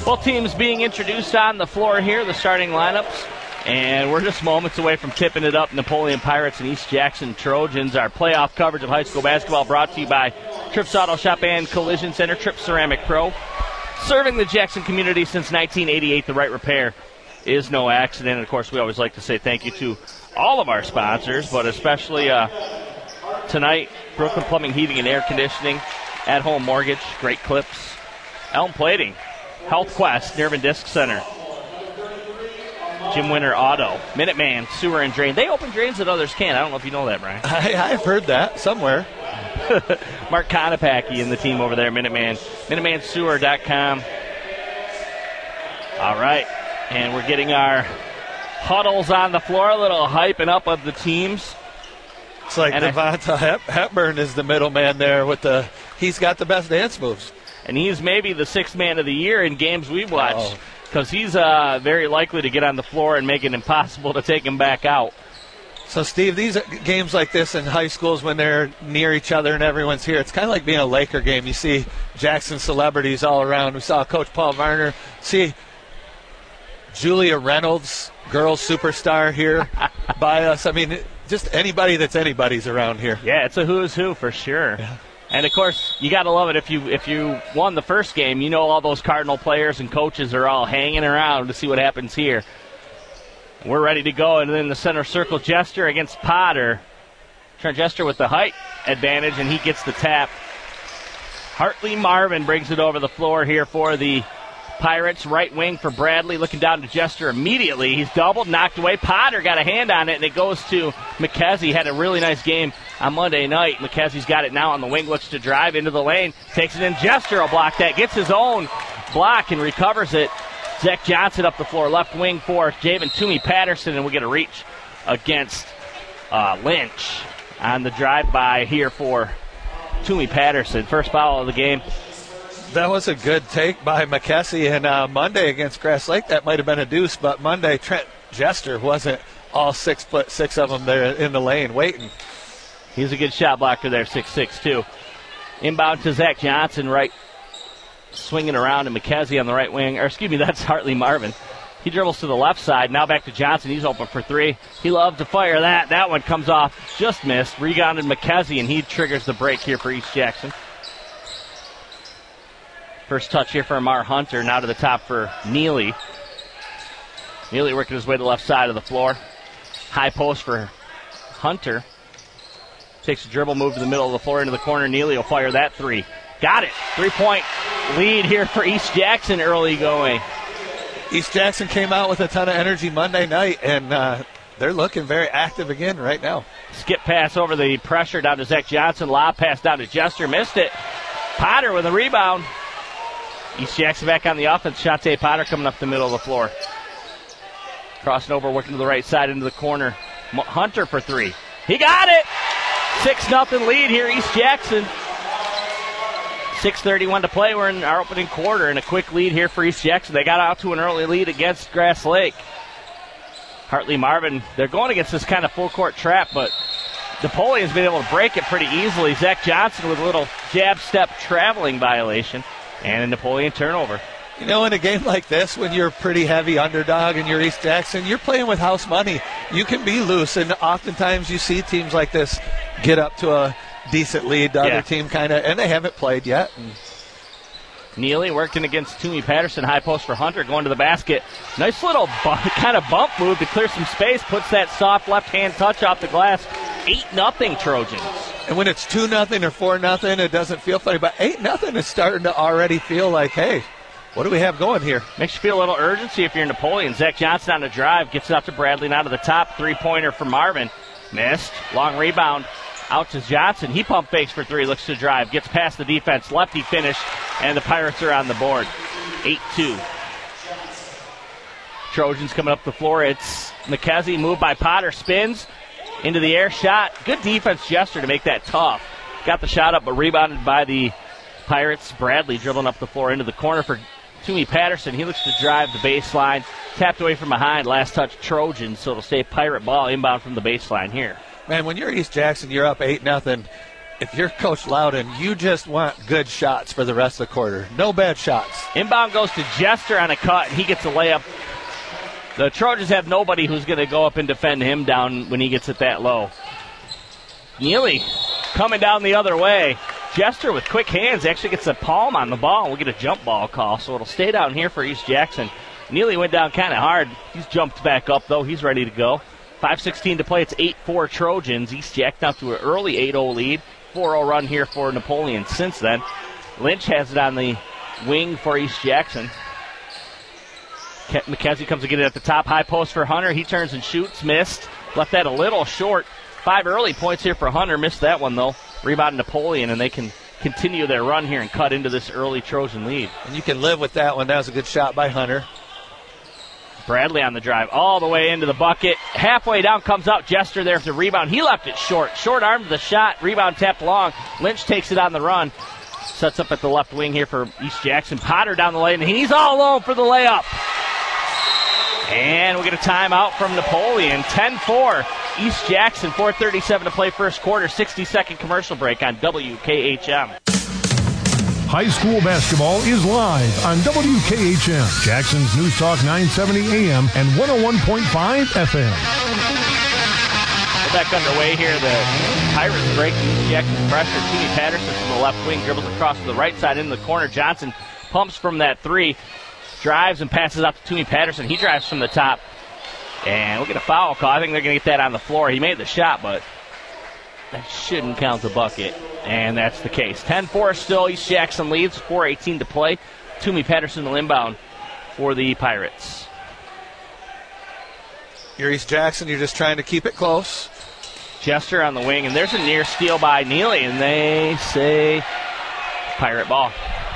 Both teams being introduced on the floor here, the starting lineups. And we're just moments away from tipping it up. Napoleon Pirates and East Jackson Trojans. Our playoff coverage of high school basketball brought to you by Trips Auto Shop and Collision Center, Trips Ceramic Pro. Serving the Jackson community since 1988, the right repair is no accident. And, of course, we always like to say thank you to all of our sponsors, but especially tonight, Brooklyn Plumbing, Heating, and Air Conditioning, At Home Mortgage, Great Clips, Elm Plating, Health Quest, Nerve and Disc Center, Jim Winter Auto, Minuteman Sewer and Drain. They open drains that others can't. I don't know if you know that, Brian. I've heard that somewhere. Mark Konopacki and the team over there, Minuteman. MinutemanSewer.com. All right, and we're getting our huddles on the floor, a little hyping up of the teams. It's like Devonta Hepburn is the middleman there with he's got the best dance moves. And he's maybe the sixth man of the year in games we've watched because he's very likely to get on the floor and make it impossible to take him back out. So, Steve, these games like this in high schools when they're near each other and everyone's here, it's kind of like being a Laker game. You see Jackson celebrities all around. We saw Coach Paul Varner. See Julia Reynolds, girls superstar here by us. I mean, just anybody that's anybody's around here. Yeah, it's a who's who for sure. Yeah. And, of course, you got to love it. If you won the first game, you know all those Cardinal players and coaches are all hanging around to see what happens here. We're ready to go. And then the center circle, Jester against Potter. Trent Jester with the height advantage, and he gets the tap. Hartley Marvin brings it over the floor here for the Pirates. Right wing for Bradley, looking down to Jester immediately. He's doubled, knocked away. Potter got a hand on it, and it goes to McKenzie. Had a really nice game on Monday night. McKenzie's got it now on the wing, looks to drive into the lane, takes it in. Jester will block that, gets his own block and recovers it. Zach Johnson up the floor, left wing for Javen Toomey Patterson, and we get a reach against Lynch on the drive-by here for Toomey Patterson. First foul of the game. That was a good take by McKessie, and Monday against Grass Lake, that might have been a deuce, but Monday Trent Jester wasn't all 6'6" of them there in the lane waiting. He's a good shot blocker there, 6'6", too. Inbound to Zach Johnson, right, swinging around, and McKenzie on the right wing. Or, excuse me, that's Hartley Marvin. He dribbles to the left side. Now back to Johnson. He's open for three. He loves to fire that. That one comes off. Just missed. Rebounded McKenzie, and he triggers the break here for East Jackson. First touch here for Amar Hunter. Now to the top for Neely. Neely working his way to the left side of the floor. High post for Hunter. Takes a dribble, move to the middle of the floor into the corner. Neely will fire that three. Got it. 3-point lead here for East Jackson early going. East Jackson came out with a ton of energy Monday night, and they're looking very active again right now. Skip pass over the pressure down to Zach Johnson. Lob pass down to Jester. Missed it. Potter with a rebound. East Jackson back on the offense. Shante Potter coming up the middle of the floor. Crossing over, working to the right side into the corner. Hunter for three. He got it! 6-0 lead here, East Jackson. 6:31 to play. We're in our opening quarter, and a quick lead here for East Jackson. They got out to an early lead against Grass Lake. Hartley Marvin, they're going against this kind of full-court trap, but Napoleon's been able to break it pretty easily. Zach Johnson with a little jab step traveling violation, and a Napoleon turnover. You know, in a game like this, when you're a pretty heavy underdog and you're East Jackson, you're playing with house money. You can be loose, and oftentimes you see teams like this get up to a decent lead. The other team kind of, and they haven't played yet. Neely working against Toomey Patterson. High post for Hunter, going to the basket. Nice little kind of bump move to clear some space. Puts that soft left-hand touch off the glass. 8-0 Trojans. And when it's 2-0 or 4-0, it doesn't feel funny. But 8-0 is starting to already feel like, hey, what do we have going here? Makes you feel a little urgency if you're Napoleon. Zach Johnson on the drive. Gets it out to Bradley. Now to the top. Three-pointer for Marvin. Missed. Long rebound. Out to Johnson. He pump fakes for three. Looks to drive. Gets past the defense. Lefty finish. And the Pirates are on the board. 8-2. Trojans coming up the floor. It's McKenzie. Moved by Potter. Spins. Into the air. Shot. Good defense, Jester, to make that tough. Got the shot up, but rebounded by the Pirates. Bradley dribbling up the floor into the corner for Toomey Patterson. He looks to drive the baseline. Tapped away from behind. Last touch Trojans, so it'll stay Pirate ball inbound from the baseline here. Man, when you're East Jackson, you're up 8-0. if you're Coach Loudon, you just want good shots for the rest of the quarter. No bad shots. Inbound goes to Jester on a cut, and he gets a layup. The Trojans have nobody who's going to go up and defend him down when he gets it that low. Neely coming down the other way. Jester with quick hands actually gets a palm on the ball. We'll get a jump ball call, so it'll stay down here for East Jackson. Neely went down kind of hard. He's jumped back up, though. He's ready to go. 5:16 to play. It's 8-4 Trojans. East Jackson out to an early 8-0 lead. 4-0 run here for Napoleon since then. Lynch has it on the wing for East Jackson. McKenzie comes to get it at the top. High post for Hunter. He turns and shoots. Missed. Left that a little short. 5 early points here for Hunter. Missed that one, though. Rebound Napoleon, and they can continue their run here and cut into this early Trojan lead. And you can live with that one. That was a good shot by Hunter. Bradley on the drive all the way into the bucket. Halfway down comes out Jester there for the rebound. He left it short. Short-armed the shot. Rebound tapped long. Lynch takes it on the run. Sets up at the left wing here for East Jackson. Potter down the lane, and he's all alone for the layup. And we'll get a timeout from Napoleon. 10-4. East Jackson, 4:37 to play first quarter. 60-second commercial break on WKHM. High school basketball is live on WKHM, Jackson's News Talk 970 AM and 101.5 FM. We're back underway here. The Pirates breaking East Jackson's pressure. Toomey Patterson from the left wing dribbles across to the right side into the corner. Johnson pumps from that three. Drives and passes out to Toomey Patterson. He drives from the top. And we'll get a foul call. I think they're going to get that on the floor. He made the shot, but that shouldn't count the bucket. And that's the case. 10-4 still. East Jackson leads. 4:18 to play. Toomey Patterson will inbound for the Pirates. You're East Jackson. You're just trying to keep it close. Jester on the wing. And there's a near steal by Neely. And they say Pirate ball.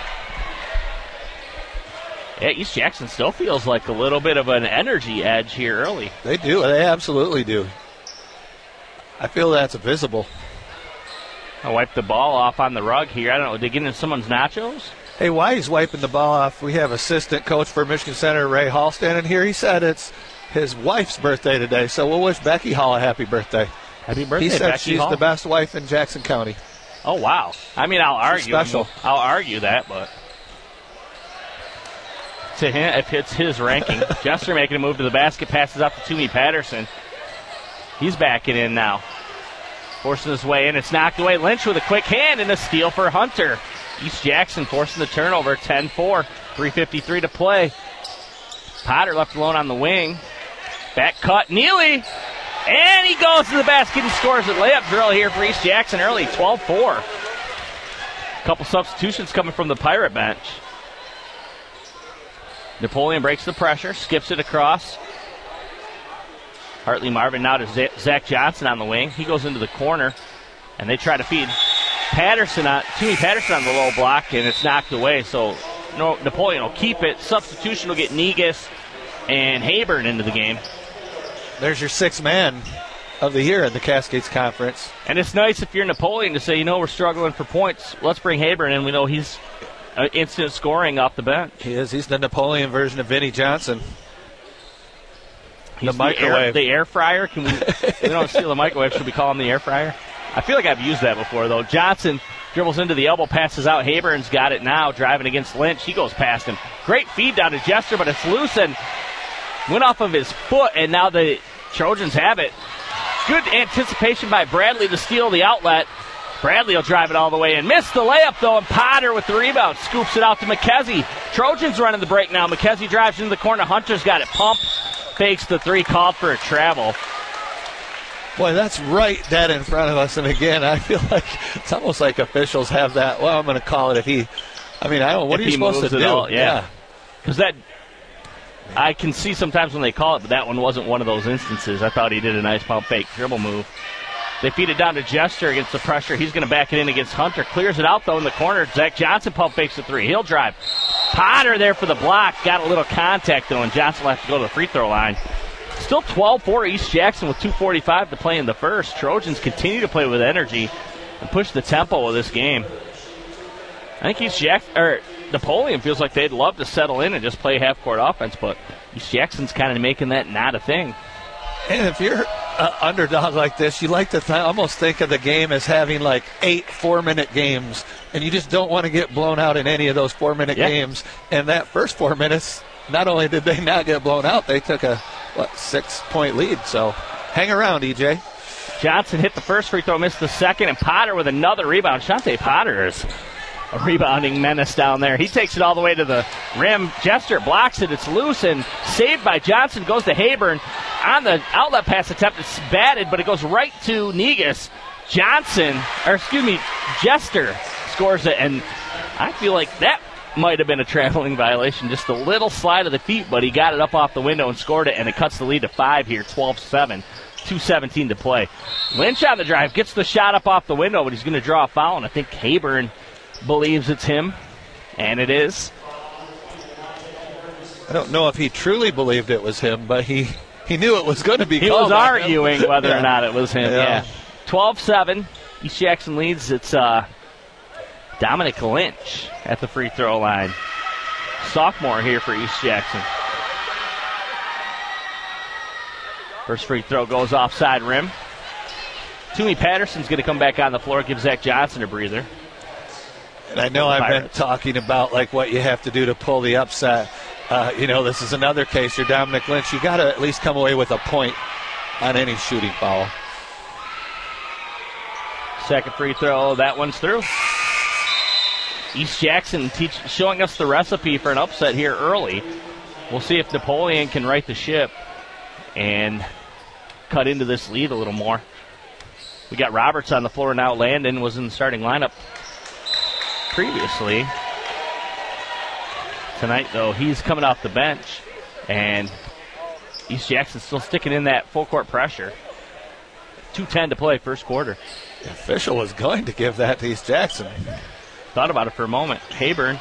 Yeah, East Jackson still feels like a little bit of an energy edge here early. They do. They absolutely do. I feel that's visible. I wipe the ball off on the rug here. I don't know. Did they get into someone's nachos? Hey, while he's wiping the ball off, we have assistant coach for Michigan Center, Ray Hall, standing here. He said it's his wife's birthday today, so we'll wish Becky Hall a happy birthday. Happy birthday, He said Becky she's Hall. the best wife in Jackson County. Oh, wow. I mean, I'll argue. Special. I'll argue that, but to him, if it's his ranking. Jester making a move to the basket, passes out to Toomey Patterson. He's backing in now. Forcing his way in. It's knocked away. Lynch with a quick hand and a steal for Hunter. East Jackson forcing the turnover. 10-4. 3:53 to play. Potter left alone on the wing. Back cut. Neely. And he goes to the basket and scores a layup drill here for East Jackson early. 12-4. A couple substitutions coming from the Pirate bench. Napoleon breaks the pressure, skips it across. Hartley Marvin now to Zach Johnson on the wing. He goes into the corner, and they try to feed Toomey Patterson on the low block, and it's knocked away. So Napoleon will keep it. Substitution will get Negus and Hayburn into the game. There's your sixth man of the year in the Cascades Conference. And it's nice if you're Napoleon to say, we're struggling for points. Let's bring Hayburn in. We know he's instant scoring off the bench. He is. He's the Napoleon version of Vinnie Johnson. He's the microwave. The air fryer. Can we don't steal the microwave. Should we call him the air fryer? I feel like I've used that before, though. Johnson dribbles into the elbow, passes out. Hayburn's got it now, driving against Lynch. He goes past him. Great feed down to Jester, but it's loose and went off of his foot, and now the Trojans have it. Good anticipation by Bradley to steal the outlet. Bradley will drive it all the way in. Missed the layup, though, and Potter with the rebound. Scoops it out to McKenzie. Trojans running the break now. McKenzie drives into the corner. Hunter's got it pumped. Fakes the three, called for a travel. Boy, that's right dead in front of us. And again, I feel like it's almost like officials have that. Well, I'm going to call it if he. I mean, I don't know. What are you supposed to do? Yeah. Because that. I can see sometimes when they call it, but that one wasn't one of those instances. I thought he did a nice pump fake dribble move. They feed it down to Jester against the pressure. He's going to back it in against Hunter. Clears it out, though, in the corner. Zach Johnson pump fakes the three. He'll drive. Potter there for the block. Got a little contact, though, and Johnson will have to go to the free throw line. Still 12-4 East Jackson with 2:45 to play in the first. Trojans continue to play with energy and push the tempo of this game. I think Napoleon feels like they'd love to settle in and just play half-court offense, but East Jackson's kind of making that not a thing. And if you're an underdog like this, you like to almost think of the game as having like 8 4-minute games, and you just don't want to get blown out in any of those 4-minute games. And that first 4 minutes, not only did they not get blown out, they took a 6-point lead. So hang around, EJ. Johnson hit the first free throw, missed the second, and Potter with another rebound. Shante Potter is a rebounding menace down there. He takes it all the way to the rim. Jester blocks it. It's loose and saved by Johnson. Goes to Hayburn. On the outlet pass attempt, it's batted, but it goes right to Negus. Jester scores it, and I feel like that might have been a traveling violation. Just a little slide of the feet, but he got it up off the window and scored it, and it cuts the lead to 5 here, 12-7. 2:17 to play. Lynch on the drive, gets the shot up off the window, but he's going to draw a foul, and I think Hayburn believes it's him, and it is. I don't know if he truly believed it was him, but he knew it was going to be. He was arguing whether or not it was him. Yeah. 12-7. East Jackson leads. It's Dominic Lynch at the free throw line. Sophomore here for East Jackson. First free throw goes offside rim. Toomey Patterson's going to come back on the floor, give Zach Johnson a breather. And I know I've been talking about like what you have to do to pull the upset. This is another case. You're Dominic Lynch. You got to at least come away with a point on any shooting foul. Second free throw, that one's through. East Jackson showing us the recipe for an upset here early. We'll see if Napoleon can right the ship and cut into this lead a little more. We got Roberts on the floor now. Landon was in the starting lineup previously. Tonight, though, he's coming off the bench, and East Jackson still sticking in that full court pressure. 2:10 to play, first quarter. The official was going to give that to East Jackson. Thought about it for a moment. Hayburn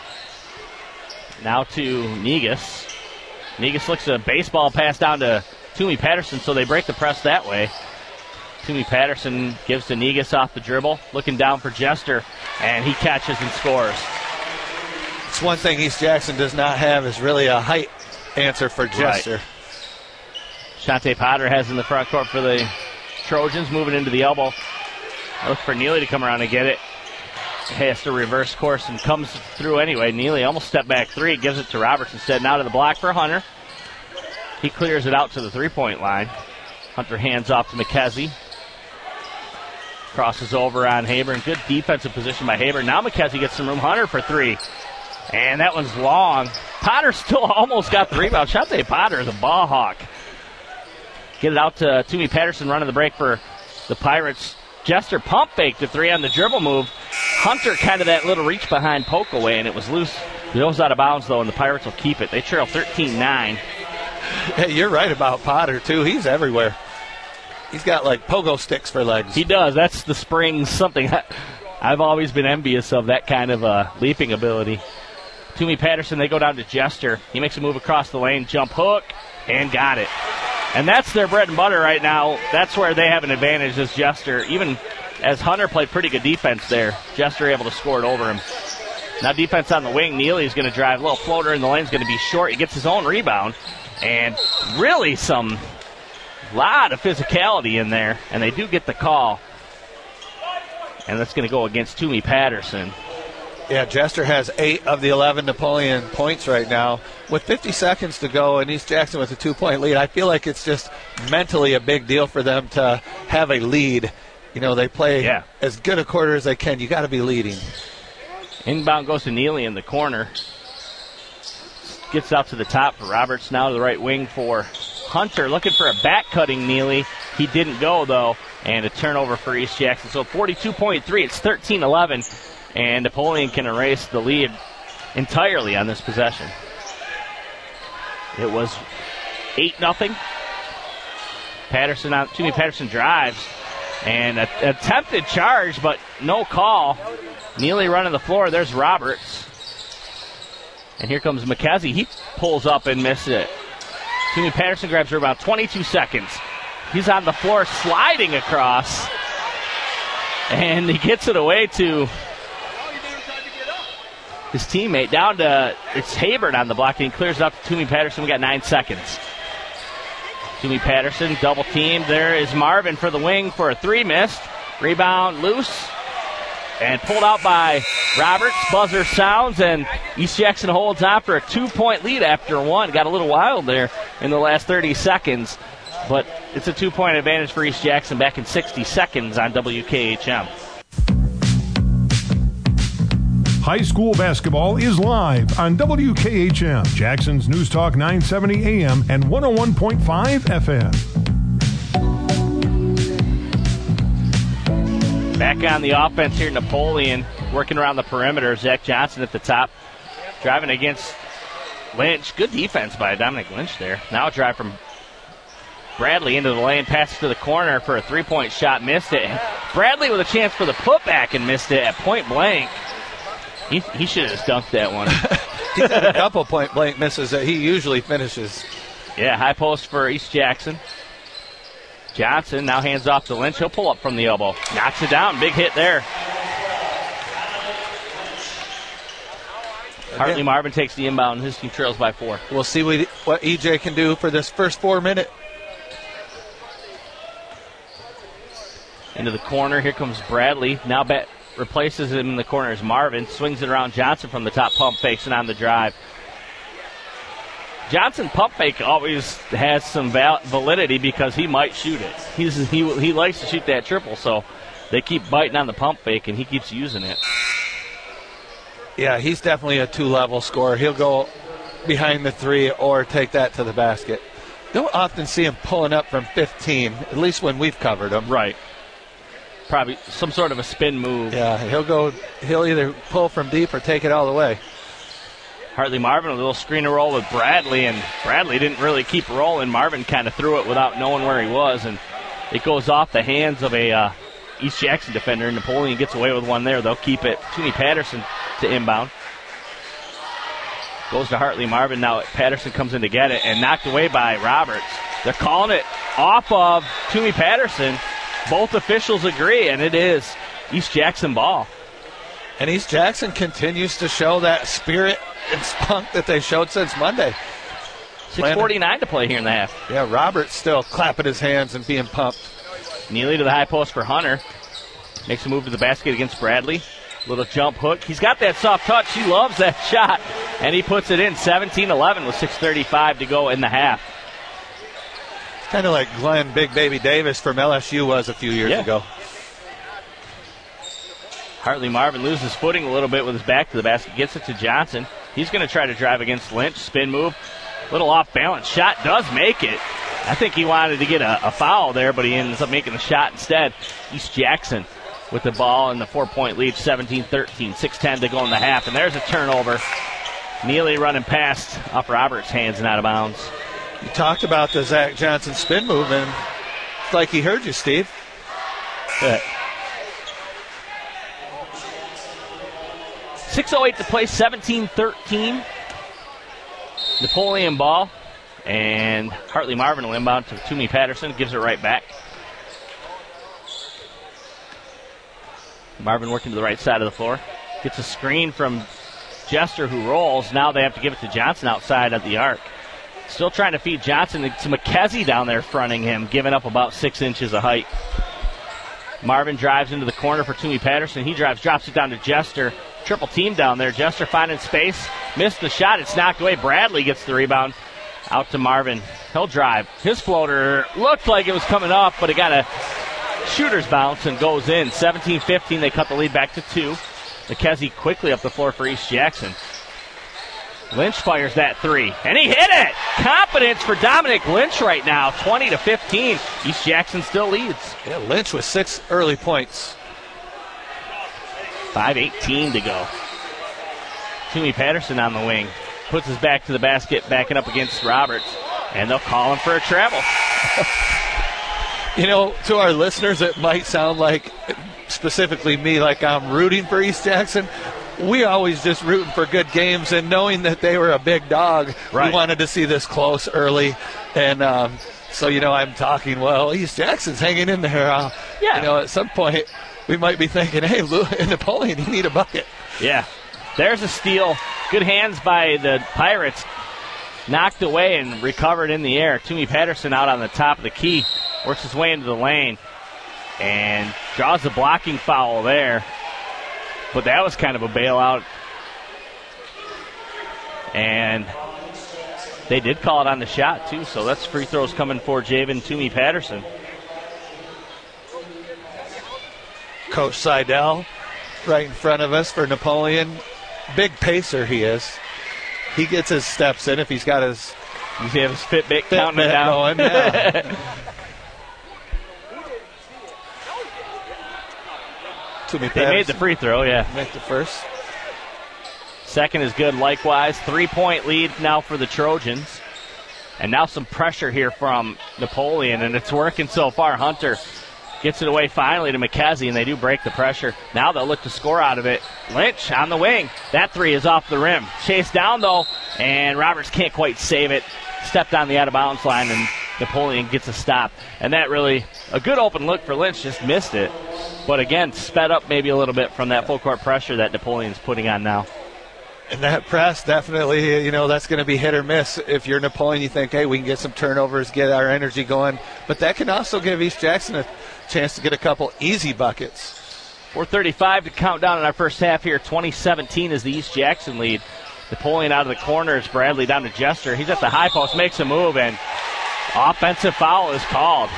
now to Negus. Negus looks a baseball pass down to Toomey Patterson, so they break the press that way. Toomey Patterson gives to Negus off the dribble, looking down for Jester, and he catches and scores. It's one thing East Jackson does not have is really a height answer for Jester. Right. Shante Potter has in the front court for the Trojans, moving into the elbow. Look for Neely to come around and get it. Has to reverse course and comes through anyway. Neely almost stepped back three, gives it to Roberts instead. Now to the block for Hunter. He clears it out to the three-point line. Hunter hands off to McKenzie. Crosses over on Hayburn. Good defensive position by Hayburn. Now McKenzie gets some room. Hunter for three. And that one's long. Potter still almost got the rebound. Shante Potter is a ball hawk. Get it out to Toomey Patterson running the break for the Pirates. Jester pump faked the three on the dribble move. Hunter kind of that little reach behind poke away, and it was loose. It goes out of bounds, though, and the Pirates will keep it. They trail 13-9. Hey, you're right about Potter, too. He's everywhere. He's got, like, pogo sticks for legs. He does. That's the springs, something I've always been envious of, that kind of leaping ability. Toomey Patterson, they go down to Jester. He makes a move across the lane, jump hook, and got it. And that's their bread and butter right now. That's where they have an advantage as Jester. Even as Hunter played pretty good defense there, Jester able to score it over him. Now defense on the wing. Neely's going to drive. A little floater in the lane's going to be short. He gets his own rebound. And really some lot of physicality in there. And they do get the call. And that's going to go against Toomey Patterson. Yeah, Jester has 8 of the 11 Napoleon points right now. With 50 seconds to go and East Jackson with a 2-point lead, I feel like it's just mentally a big deal for them to have a lead. You know, they play as good a quarter as they can. You got to be leading. Inbound goes to Neely in the corner. Gets out to the top for Roberts. Now to the right wing for Hunter. Looking for a back-cutting Neely. He didn't go, though. And a turnover for East Jackson. So 42.3. It's 13-11. And Napoleon can erase the lead entirely on this possession. It was 8-0. Toomey Patterson drives. And an attempted charge, but no call. Neely running the floor. There's Roberts. And here comes McKenzie. He pulls up and misses it. Toomey Patterson grabs her about 22 seconds. He's on the floor sliding across. And he gets it away to his teammate. Down to, it's Hayburn on the block, and he clears it up to Toomey Patterson. We got 9 seconds. Toomey Patterson double teamed. There is Marvin for the wing for a three, missed. Rebound loose and pulled out by Roberts. Buzzer sounds, and East Jackson holds on for a 2-point lead after one. Got a little wild there in the last 30 seconds, but it's a 2-point advantage for East Jackson back in 60 seconds on WKHM. High school basketball is live on WKHM, Jackson's News Talk 970 AM and 101.5 FM. Back on the offense here, Napoleon working around the perimeter. Zach Johnson at the top, driving against Lynch. Good defense by Dominic Lynch there. Now a drive from Bradley into the lane, passes to the corner for a three-point shot, missed it. Bradley with a chance for the putback and missed it at point blank. He should have dunked that one. He's had a couple point blank misses that he usually finishes. Yeah, high post for East Jackson. Johnson now hands off to Lynch. He'll pull up from the elbow. Knocks it down. Big hit there. Hartley Marvin takes the inbound. His team trails by 4. We'll see what EJ can do for this first 4 minute. Into the corner. Here comes Bradley. Now replaces him in the corner as Marvin. Swings it around Johnson from the top, pump fakes and on the drive. Johnson pump fake always has some validity because he might shoot it. He likes to shoot that triple, so they keep biting on the pump fake, and he keeps using it. Yeah, he's definitely a 2-level scorer. He'll go behind the 3 or take that to the basket. Don't often see him pulling up from 15, at least when we've covered him. Right. Probably some sort of a spin move. Yeah, he'll either pull from deep or take it all the way. Hartley Marvin, a little screen and roll with Bradley, and Bradley didn't really keep rolling. Marvin kind of threw it without knowing where he was, and it goes off the hands of a East Jackson defender. Napoleon gets away with one there. They'll keep it. Toomey Patterson to inbound. Goes to Hartley Marvin. Now Patterson comes in to get it, and knocked away by Roberts. They're calling it off of Toomey Patterson. Both officials agree, and it is East Jackson ball. And East Jackson continues to show that spirit and spunk that they showed since Monday. 6:49 to play here in the half. Yeah, Roberts still clapping his hands and being pumped. Neely to the high post for Hunter. Makes a move to the basket against Bradley. Little jump hook. He's got that soft touch. He loves that shot. And he puts it in. 17-11 with 6:35 to go in the half. Kind of like Glenn Big Baby Davis from LSU was a few years ago. Hartley Marvin loses footing a little bit with his back to the basket. Gets it to Johnson. He's going to try to drive against Lynch. Spin move. Little off balance. Shot does make it. I think he wanted to get a foul there, but he ends up making the shot instead. East Jackson with the ball in the 4-point lead, 17-13. 6:10 to go in the half. And there's a turnover. Neely running past off Roberts' hands and out of bounds. You talked about the Zach Johnson spin move, and it's like he heard you, Steve. 6:08 to play, 17-13. Napoleon ball, and Hartley Marvin will inbound to Toomey Patterson, gives it right back. Marvin working to the right side of the floor. Gets a screen from Jester, who rolls. Now they have to give it to Johnson outside of the arc. Still trying to feed Johnson. It's McKenzie down there fronting him, giving up about 6 inches of height. Marvin drives into the corner for Toomey Patterson. He drives, drops it down to Jester. Triple team down there. Jester finding space. Missed the shot. It's knocked away. Bradley gets the rebound. Out to Marvin. He'll drive. His floater looked like it was coming off, but it got a shooter's bounce and goes in. 17-15. They cut the lead back to 2. McKenzie quickly up the floor for East Jackson. Lynch fires that 3, and he hit it! Confidence for Dominic Lynch right now, 20-15. East Jackson still leads. Yeah, Lynch with 6 early points. 5:18 to go. Toomey Patterson on the wing. Puts his back to the basket, backing up against Roberts, and they'll call him for a travel. You know, to our listeners, it might sound like, specifically me, like I'm rooting for East Jackson. We always just rooting for good games, and knowing that they were a big dog, we wanted to see this close early. And so, you know, I'm talking, well, East Jackson's hanging in there. You know, at some point we might be thinking, hey, Napoleon, you need a bucket. Yeah. There's a steal. Good hands by the Pirates. knocked away and recovered in the air. Toomey Patterson out on the top of the key, works his way into the lane, and draws a blocking foul there. But that was kind of a bailout. And they did call it on the shot, too, so that's free throws coming for Javen Toomey Patterson. Coach Seidel right in front of us for Napoleon. Big pacer he is. He gets his steps in if he's got his... You see his Fitbit counting it down. Going, yeah. Toomey They made the free throw, yeah. Make the first. Second is good likewise. 3-point lead now for the Trojans. And now some pressure here from Napoleon, and it's working so far. Hunter gets it away finally to McKenzie, and they do break the pressure. Now they'll look to score out of it. Lynch on the wing. That three is off the rim. Chased down, though, and Roberts can't quite save it. Stepped on the out-of-bounds line, and Napoleon gets a stop. And that really, a good open look for Lynch, just missed it. But again, sped up maybe a little bit from that full-court pressure that Napoleon's putting on now. And that press, definitely, that's going to be hit or miss. If you're Napoleon, you think, hey, we can get some turnovers, get our energy going. But that can also give East Jackson a chance to get a couple easy buckets. 4:35 to count down in our first half here. 20-17 is the East Jackson lead. Napoleon out of the corners. Bradley down to Jester. He's at the high post, makes a move, and offensive foul is called.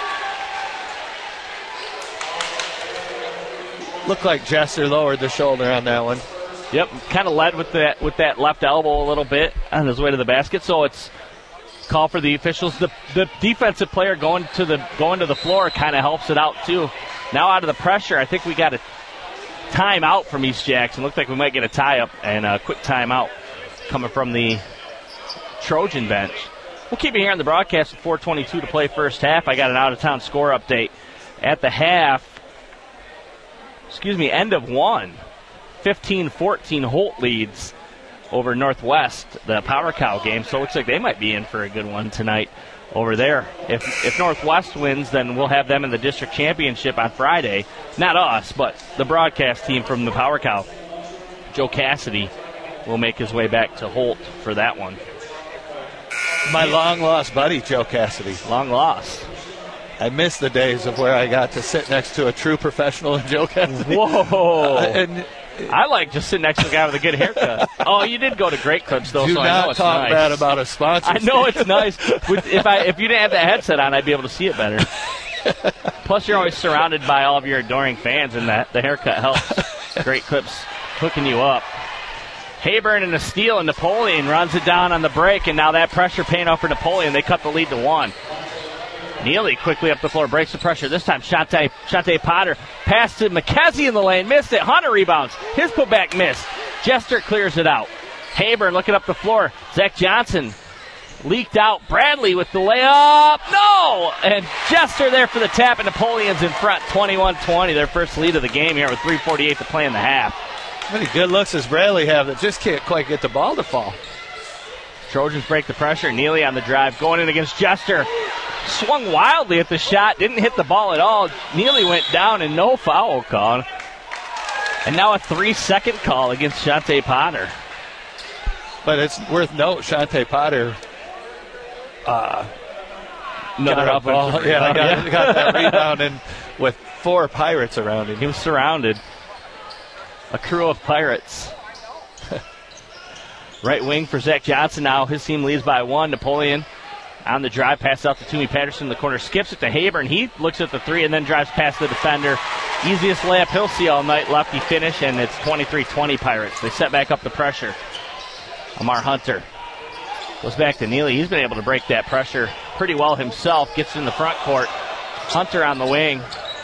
Looked like Jester lowered the shoulder on that one. Yep, kind of led with that left elbow a little bit on his way to the basket. So it's call for the officials. The defensive player going to the floor kind of helps it out too. Now out of the pressure, I think we got a timeout from East Jackson. Looked like we might get a tie-up and a quick timeout coming from the Trojan bench. We'll keep you here on the broadcast with 4:22 to play first half. I got an out-of-town score update at the half. End of one. 15-14 Holt leads over Northwest, the Power Cow game. So it looks like they might be in for a good one tonight over there. If Northwest wins, then we'll have them in the district championship on Friday. Not us, but the broadcast team from the Power Cow. Joe Cassidy will make his way back to Holt for that one. My long-lost buddy, Joe Cassidy. Long lost. I miss the days of where I got to sit next to a true professional in Joe Cassidy. Whoa. And I like just sitting next to a guy with a good haircut. Oh, you did go to Great Clips, though, do so I know it's not talk nice. bad about a sponsor. I know it's nice. If you didn't have that headset on, I'd be able to see it better. Plus, you're always surrounded by all of your adoring fans, and the haircut helps. Great Clips hooking you up. Hayburn and a steal, and Napoleon runs it down on the break, and now that pressure paying off for Napoleon. They cut the lead to 1. Neely quickly up the floor, breaks the pressure. This time, Shante Potter pass to McKenzie in the lane, missed it. Hunter rebounds. His putback missed. Jester clears it out. Hayburn looking up the floor. Zach Johnson leaked out. Bradley with the layup. No! And Jester there for the tap, and Napoleon's in front, 21-20. Their first lead of the game here with 3:48 to play in the half. How many good looks does Bradley have that just can't quite get the ball to fall? Trojans break the pressure. Neely on the drive, going in against Jester. Swung wildly at the shot, didn't hit the ball at all. Neely went down and no foul called. And now a 3-second call against Shante Potter. But it's worth note, Shante Potter Another offensive rebound. got that rebound and with 4 Pirates around him. He was surrounded. A crew of Pirates. Right wing for Zach Johnson now. His team leads by 1. Napoleon on the drive, pass out to Toomey Patterson in the corner. Skips it to Hayburn. He looks at the 3 and then drives past the defender. Easiest layup he'll see all night. Lefty finish, and it's 23-20 Pirates. They set back up the pressure. Amar Hunter goes back to Neely. He's been able to break that pressure pretty well himself. Gets in the front court. Hunter on the wing.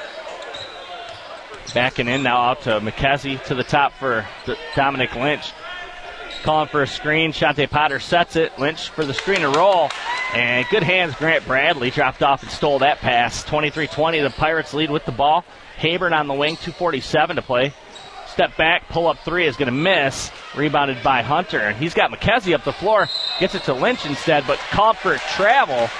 Backing in now out to McKenzie to the top for Dominic Lynch. Calling for a screen. Shante Potter sets it. Lynch for the screen and roll. And good hands. Grant Bradley dropped off and stole that pass. 23-20. The Pirates lead with the ball. Hayburn on the wing. 2:47 to play. Step back. Pull up 3 is going to miss. Rebounded by Hunter. And he's got McKenzie up the floor. Gets it to Lynch instead, but called for travel.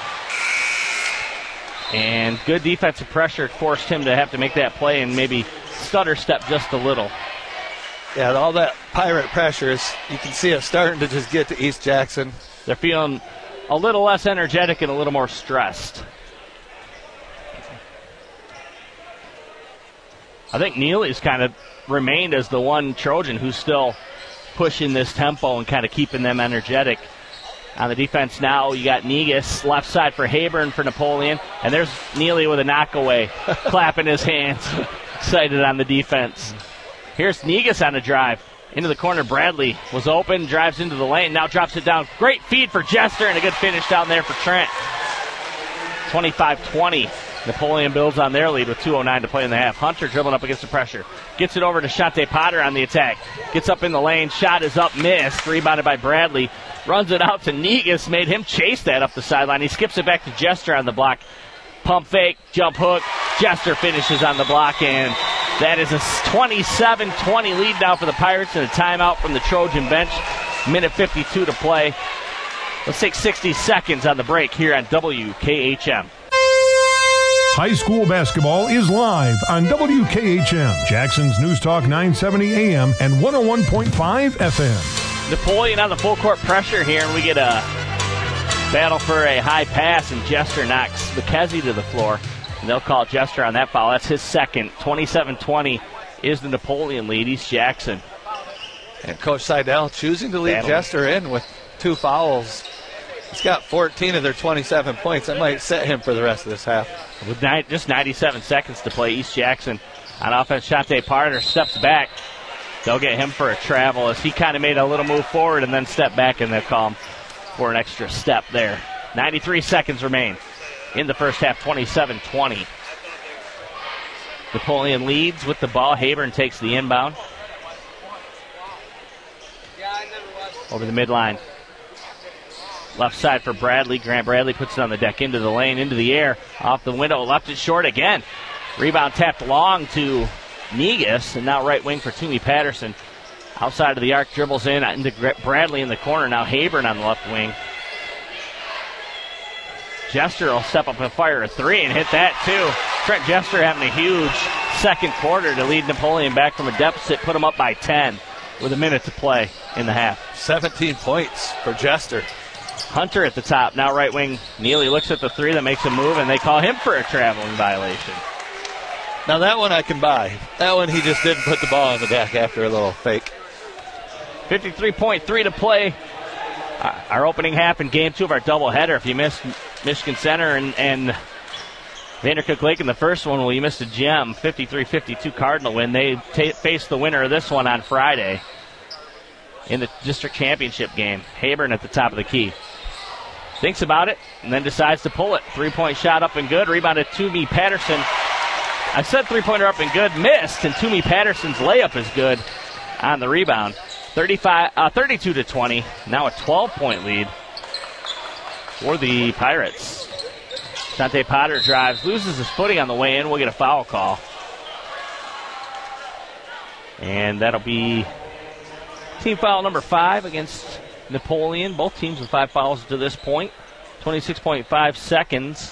And good defensive pressure forced him to have to make that play and maybe stutter step just a little. Yeah, all that Pirate pressure is, you can see it starting to just get to East Jackson. they're feeling a little less energetic and a little more stressed. I think Neely's kind of remained as the one Trojan who's still pushing this tempo and kind of keeping them energetic. On the defense now, you got Negus left side for Hayburn for Napoleon, and there's Neely with a knockaway, clapping his hands, excited on the defense. Here's Negus on a drive. Into the corner, Bradley was open, drives into the lane, now drops it down. Great feed for Jester, and a good finish down there for Trent. 25-20. Napoleon builds on their lead with 2:09 to play in the half. Hunter dribbling up against the pressure. Gets it over to Shante Potter on the attack. Gets up in the lane. Shot is up, missed. Rebounded by Bradley. Runs it out to Negus. Made him chase that up the sideline. He skips it back to Jester on the block. Pump fake, jump hook. Jester finishes on the block, and that is a 27-20 lead now for the Pirates, and a timeout from the Trojan bench. Minute 52 to play. Let's take 60 seconds on the break here on WKHM. High school basketball is live on WKHM, Jackson's News Talk 970 AM and 101.5 FM. Napoleon on the full court pressure here, and we get a battle for a high pass, and Jester knocks McKenzie to the floor. And they'll call Jester on that foul. That's his second. 27-20 is the Napoleon lead. East Jackson. And Coach Seidel choosing to leave Jester in with 2 fouls. He's got 14 of their 27 points. That might set him for the rest of this half. With just 97 seconds to play, East Jackson on offense. Shante Parter steps back. They'll get him for a travel as he kind of made a little move forward and then stepped back, and they'll call him for an extra step there. 93 seconds remain in the first half, 27-20. Napoleon leads with the ball. Hayburn takes the inbound. Over the midline. Left side for Bradley. Grant Bradley puts it on the deck, into the lane, into the air, off the window, left it short again. Rebound tapped long to Negus, and now right wing for Toomey Patterson. Outside of the arc, dribbles in into Bradley in the corner. Now Hayburn on the left wing. Jester will step up and fire a 3 and hit that too. Trent Jester having a huge second quarter to lead Napoleon back from a deficit, put him up by 10 with a minute to play in the half. 17 points for Jester. Hunter at the top, now right wing. Neely looks at the 3 that makes a move, and they call him for a traveling violation. Now that one I can buy. That one he just didn't put the ball on the deck after a little fake. 53.3 to play. Our opening half in game 2 of our doubleheader. If you missed Michigan Center and Vandercook Lake in the first one, well, you missed a gem. 53-52 Cardinal win. They face the winner of this one on Friday in the district championship game. Hayburn at the top of the key. Thinks about it and then decides to pull it. 3-point shot up and good. Rebounded Toomey Patterson. I said 3-pointer up and good. Missed, and Toomey Patterson's layup is good on the rebound. 32-20. Now a 12-point lead for the Pirates. Shante Potter drives, loses his footing on the way in. We'll get a foul call. And that'll be team foul number 5 against Napoleon. Both teams with 5 fouls to this point. 26.5 seconds.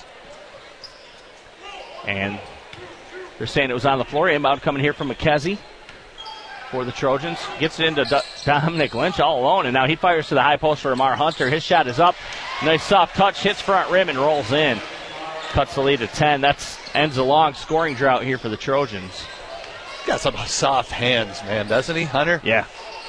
And they're saying it was on the floor. Inbound coming here from McKenzie for the Trojans. Gets it into Dominic Lynch all alone, and now he fires to the high post for Amar Hunter. His shot is up. Nice soft touch, hits front rim and rolls in. Cuts the lead to 10. That ends a long scoring drought here for the Trojans. Got some soft hands, man, doesn't he, Hunter? Yeah.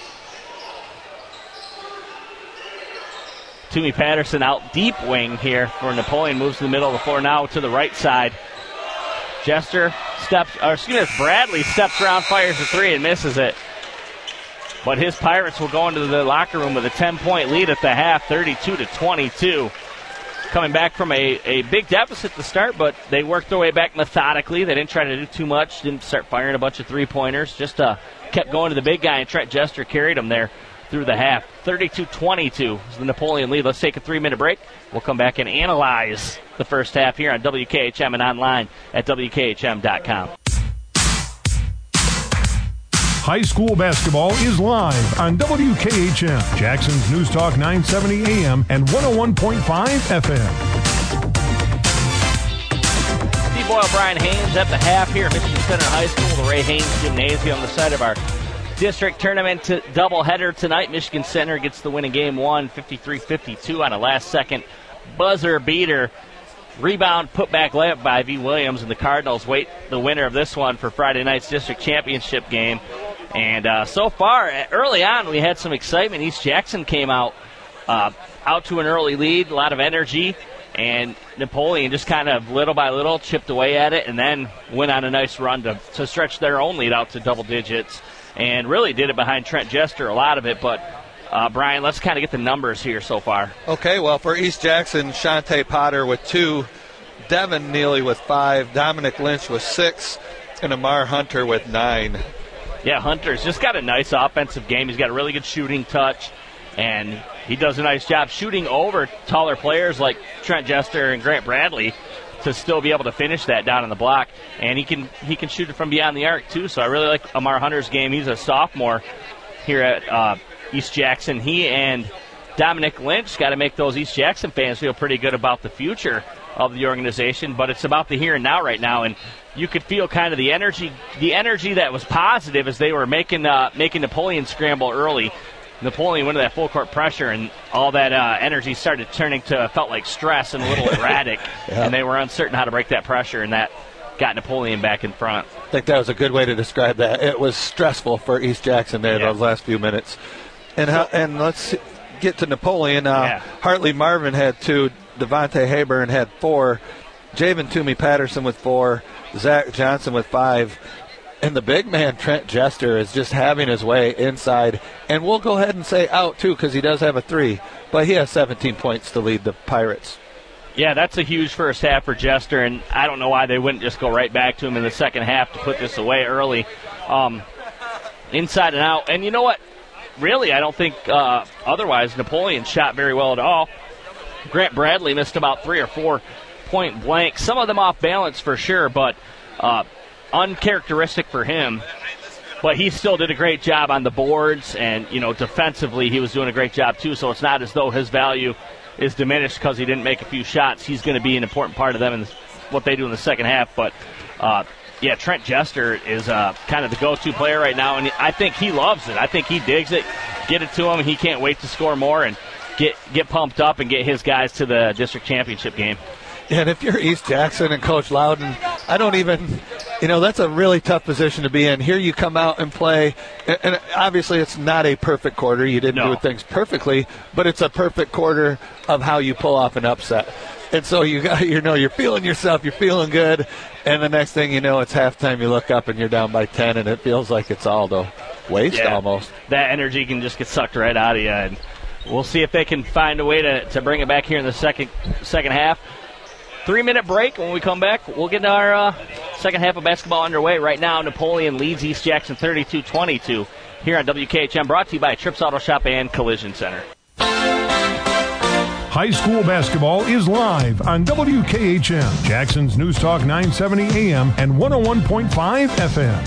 Toomey Patterson out deep wing here for Napoleon. Moves to the middle of the floor now to the right side. Bradley steps around, fires a 3 and misses it. But his Pirates will go into the locker room with a 10-point lead at the half, 32-22. Coming back from a big deficit to start, but they worked their way back methodically. They didn't try to do too much, didn't start firing a bunch of 3-pointers, just kept going to the big guy, and Trent Jester carried them there through the half. 32-22 is the Napoleon lead. Let's take a 3-minute break. We'll come back and analyze the first half here on WKHM and online at WKHM.com. High school basketball is live on WKHM, Jackson's News Talk 970 AM and 101.5 FM. Steve Boyle, Brian Haynes at the half here at Michigan Center High School, the Ray Haynes Gymnasium on the side of our District Tournament doubleheader tonight. Michigan Center gets the win in Game 1, 53-52 on a last-second buzzer beater. Rebound put back layup by V. Williams, and the Cardinals wait the winner of this one for Friday night's district championship game. And so far, early on, we had some excitement. East Jackson came out to an early lead, a lot of energy, and Napoleon just kind of little by little chipped away at it and then went on a nice run to stretch their own lead out to double digits and really did it behind Trent Jester, a lot of it. But Brian, let's kind of get the numbers here so far. Okay, well, for East Jackson, Shante Potter with 2, Devin Neely with 5, Dominic Lynch with 6, and Amar Hunter with 9. Yeah, Hunter's just got a nice offensive game. He's got a really good shooting touch, and he does a nice job shooting over taller players like Trent Jester and Grant Bradley to still be able to finish that down on the block. And he can shoot it from beyond the arc, too. So I really like Amar Hunter's game. He's a sophomore here at East Jackson. He and Dominic Lynch got to make those East Jackson fans feel pretty good about the future of the organization, but it's about the here and now right now, and you could feel kind of the energy that was positive as they were making Napoleon scramble early. Napoleon went to that full court pressure, and all that energy started turning to felt like stress and a little erratic, and they were uncertain how to break that pressure, and that got Napoleon back in front. I think that was a good way to describe that. It was stressful for East Jackson there those last few minutes. And let's get to Napoleon. Hartley Marvin had 2, Devontae Hayburn had 4, Javen Toomey Patterson with 4, Zach Johnson with 5. And the big man, Trent Jester, is just having his way inside. And we'll go ahead and say out, too, because he does have a 3. But he has 17 points to lead the Pirates. Yeah, that's a huge first half for Jester, and I don't know why they wouldn't just go right back to him in the second half to put this away early. Inside and out. And you know what? Really, I don't think otherwise Napoleon shot very well at all. Grant Bradley missed about 3 or 4 point blank. Some of them off balance for sure, but uncharacteristic for him. But he still did a great job on the boards, and, defensively he was doing a great job too, so it's not as though his value is diminished because he didn't make a few shots. He's going to be an important part of them and what they do in the second half. But, Trent Jester is kind of the go-to player right now, and I think he loves it. I think he digs it. Get it to him, and he can't wait to score more and get pumped up and get his guys to the district championship game. And if you're East Jackson and Coach Loudon, I don't even, that's a really tough position to be in. Here you come out and play, and obviously it's not a perfect quarter. You didn't do things perfectly, but it's a perfect quarter of how you pull off an upset. And so you're feeling yourself, you're feeling good, and the next thing you know, it's halftime, you look up and you're down by 10, and it feels like it's all the waste almost. That energy can just get sucked right out of you, and we'll see if they can find a way to bring it back here in the second half. 3-minute break. When we come back, we'll get our second half of basketball underway. Right now, Napoleon leads East Jackson 32-22 here on WKHM, brought to you by Trips Auto Shop and Collision Center. High school basketball is live on WKHM, Jackson's News Talk 970 AM and 101.5 FM.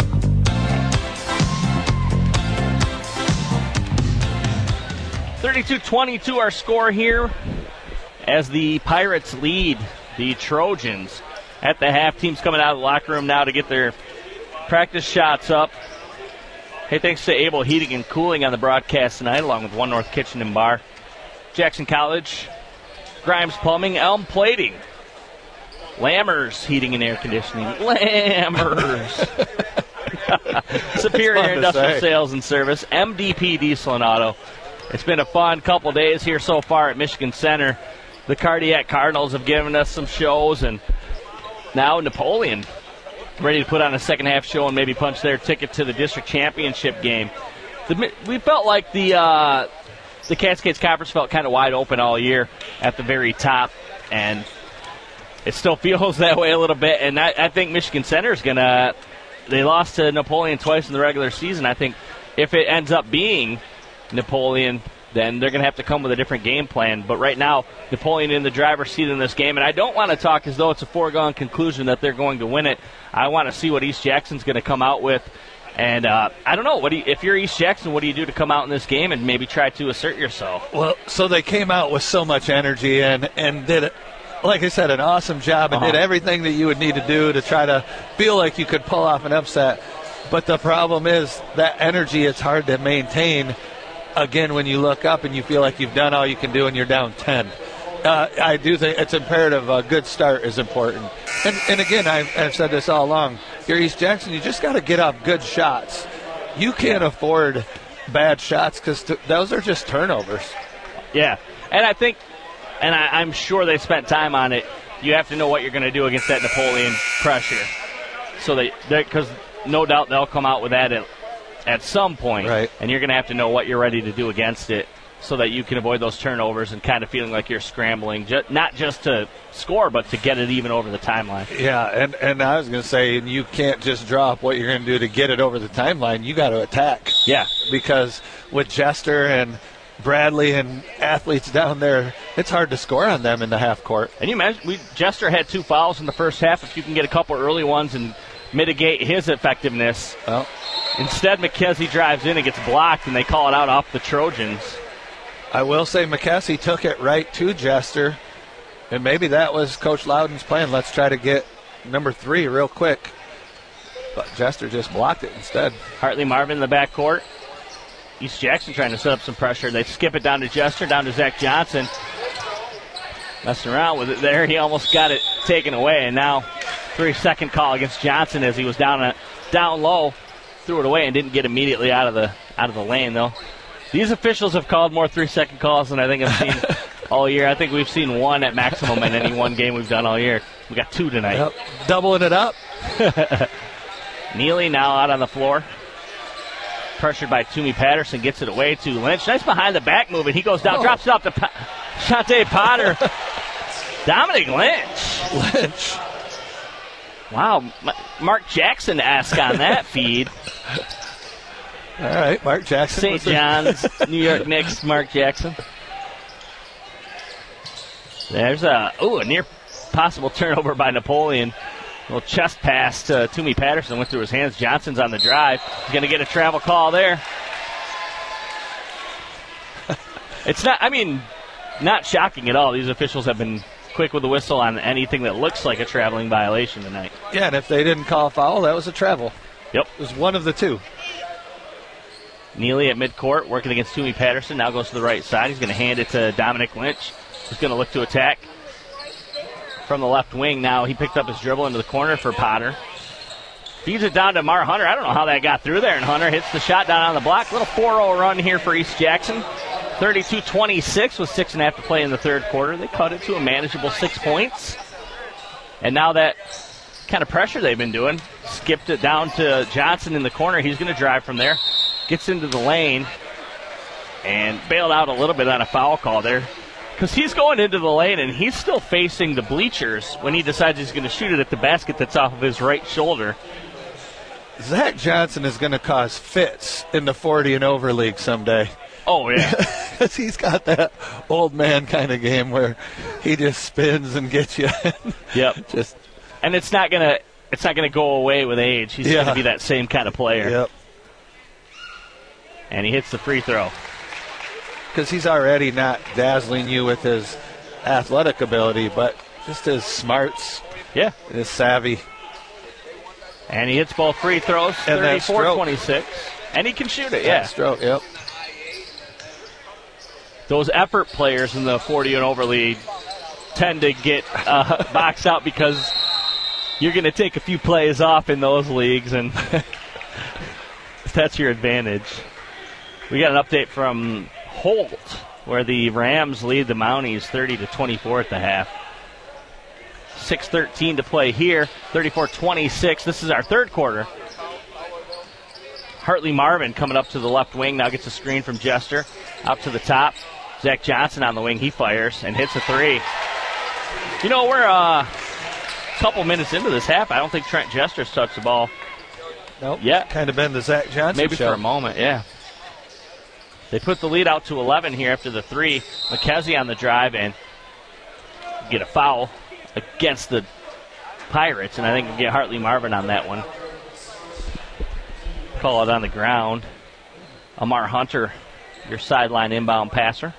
32-22 our score here as the Pirates lead the Trojans at the half. Team's coming out of the locker room now to get their practice shots up. Hey, thanks to Able Heating and Cooling on the broadcast tonight, along with One North Kitchen and Bar, Jackson College, Grimes Plumbing, Elm Plating, Lammers Heating and Air Conditioning, Lammers, Superior Industrial Sales and Service, MDP Diesel and Auto. It's been a fun couple days here so far at Michigan Center. The Cardiac Cardinals have given us some shows, and now Napoleon ready to put on a second half show and maybe punch their ticket to the district championship game. We felt like the Cascades Conference felt kind of wide open all year at the very top, and it still feels that way a little bit. And I think Michigan Center is they lost to Napoleon twice in the regular season. I think if it ends up being Napoleon, then they're going to have to come with a different game plan. But right now, Napoleon in the driver's seat in this game. And I don't want to talk as though it's a foregone conclusion that they're going to win it. I want to see what East Jackson's going to come out with. And I don't know. If you're East Jackson, what do you do to come out in this game and maybe try to assert yourself? Well, so they came out with so much energy and did, like I said, an awesome job and did everything that you would need to do to try to feel like you could pull off an upset. But the problem is that energy is hard to maintain, again, when you look up and you feel like you've done all you can do and you're down 10. I do think it's imperative a good start is important. And again, I've said this all along. Here, East Jackson, you just got to get up good shots. You can't afford bad shots because those are just turnovers. Yeah, and I think, and I'm sure they spent time on it, you have to know what you're going to do against that Napoleon pressure. So because no doubt they'll come out with that at some point. Right. And you're going to have to know what you're ready to do against it so that you can avoid those turnovers and kind of feeling like you're scrambling, not just to score, but to get it even over the timeline. Yeah, and I was going to say, you can't just draw up what you're going to do to get it over the timeline. You got to attack. Yeah. Because with Jester and Bradley and athletes down there, it's hard to score on them in the half court. And you imagine, Jester had 2 fouls in the first half. If you can get a couple early ones and mitigate his effectiveness. Well, instead, McKenzie drives in and gets blocked, and they call it out off the Trojans. I will say McKessie took it right to Jester, and maybe that was Coach Loudon's plan. Let's try to get number 3 real quick. But Jester just blocked it instead. Hartley Marvin in the backcourt. East Jackson trying to set up some pressure. They skip it down to Jester, down to Zach Johnson. Messing around with it there. He almost got it taken away, and now 3-second call against Johnson as he was down low. Threw it away and didn't get immediately out of the lane, though. These officials have called more 3-second calls than I think I've seen all year. I think we've seen 1 at maximum in any one game we've done all year. We got 2 tonight. Yep. Doubling it up. Neely now out on the floor. Pressured by Toomey Patterson. Gets it away to Lynch. Nice behind the back move, and he goes down. Drops it off to Shante Potter. Dominic Lynch. Wow. Mark Jackson-esque on that feed. All right, Mark Jackson. St. John's, New York Knicks, Mark Jackson. There's a near possible turnover by Napoleon. A little chest pass to Toomey Patterson. Went through his hands. Johnson's on the drive. He's going to get a travel call there. It's not shocking at all. These officials have been quick with the whistle on anything that looks like a traveling violation tonight. Yeah, and if they didn't call a foul, that was a travel. Yep. It was one of the 2. Neely at midcourt, working against Toomey Patterson. Now goes to the right side. He's going to hand it to Dominic Lynch. He's going to look to attack from the left wing. Now he picked up his dribble into the corner for Potter. Feeds it down to Mar Hunter. I don't know how that got through there, and Hunter hits the shot down on the block. Little 4-0 run here for East Jackson. 32-26 with 6.5 to play in the third quarter. They cut it to a manageable 6 points. And now that kind of pressure they've been doing, skipped it down to Johnson in the corner. He's going to drive from there. Gets into the lane and bailed out a little bit on a foul call there because he's going into the lane and he's still facing the bleachers when he decides he's going to shoot it at the basket that's off of his right shoulder. Zach Johnson is going to cause fits in the 40 and over league someday. Oh, yeah. Because he's got that old man kind of game where he just spins and gets you. Yep. And it's not going to go away with age. He's going to be that same kind of player. Yep. And he hits the free throw. Because he's already not dazzling you with his athletic ability, but just his smarts. Yeah. His savvy. And he hits both free throws, 34-26. And he can shoot it, yeah. Stroke, yep. Those effort players in the 40 and over league tend to get boxed out because you're going to take a few plays off in those leagues, and that's your advantage. We got an update from Holt, where the Rams lead the Mounties 30-24 at the half. 6:13 to play here, 34-26. This is our third quarter. Hartley Marvin coming up to the left wing, now gets a screen from Jester. Up to the top. Zach Johnson on the wing, he fires and hits a 3. You know, we're a couple minutes into this half. I don't think Trent Jester's touched the ball. Nope. Yeah. Kind of been the Zach Johnson Maybe show. For a moment, yeah. They put the lead out to 11 here after the 3. McKenzie on the drive and get a foul against the Pirates, and I think we'll get Hartley Marvin on that one. Call it on the ground. Amar Hunter, your sideline inbound passer.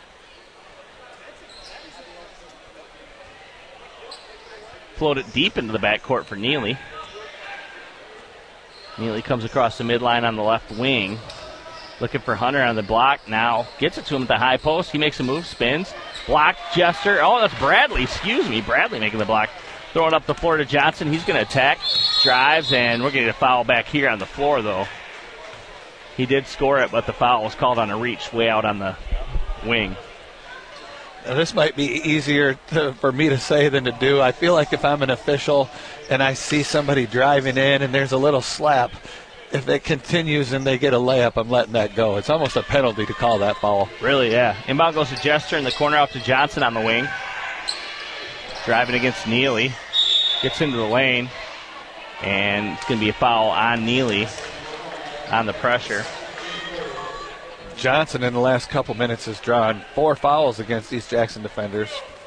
Float it deep into the backcourt for Neely. Neely comes across the midline on the left wing. Looking for Hunter on the block now. Gets it to him at the high post. He makes a move, spins. Block, Jester. Oh, that's Bradley. Excuse me. Bradley making the block. Throwing up the floor to Johnson. He's going to attack. Drives, and we're going to get a foul back here on the floor, though. He did score it, but the foul was called on a reach way out on the wing. Now, this might be easier for me to say than to do. I feel like if I'm an official and I see somebody driving in and there's a little slap, if it continues and they get a layup, I'm letting that go. It's almost a penalty to call that foul. Really, yeah. Inbound goes to Jester in the corner out to Johnson on the wing. Driving against Neely. Gets into the lane. And it's going to be a foul on Neely on the pressure. Johnson in the last couple minutes has drawn 4 fouls against East Jackson defenders.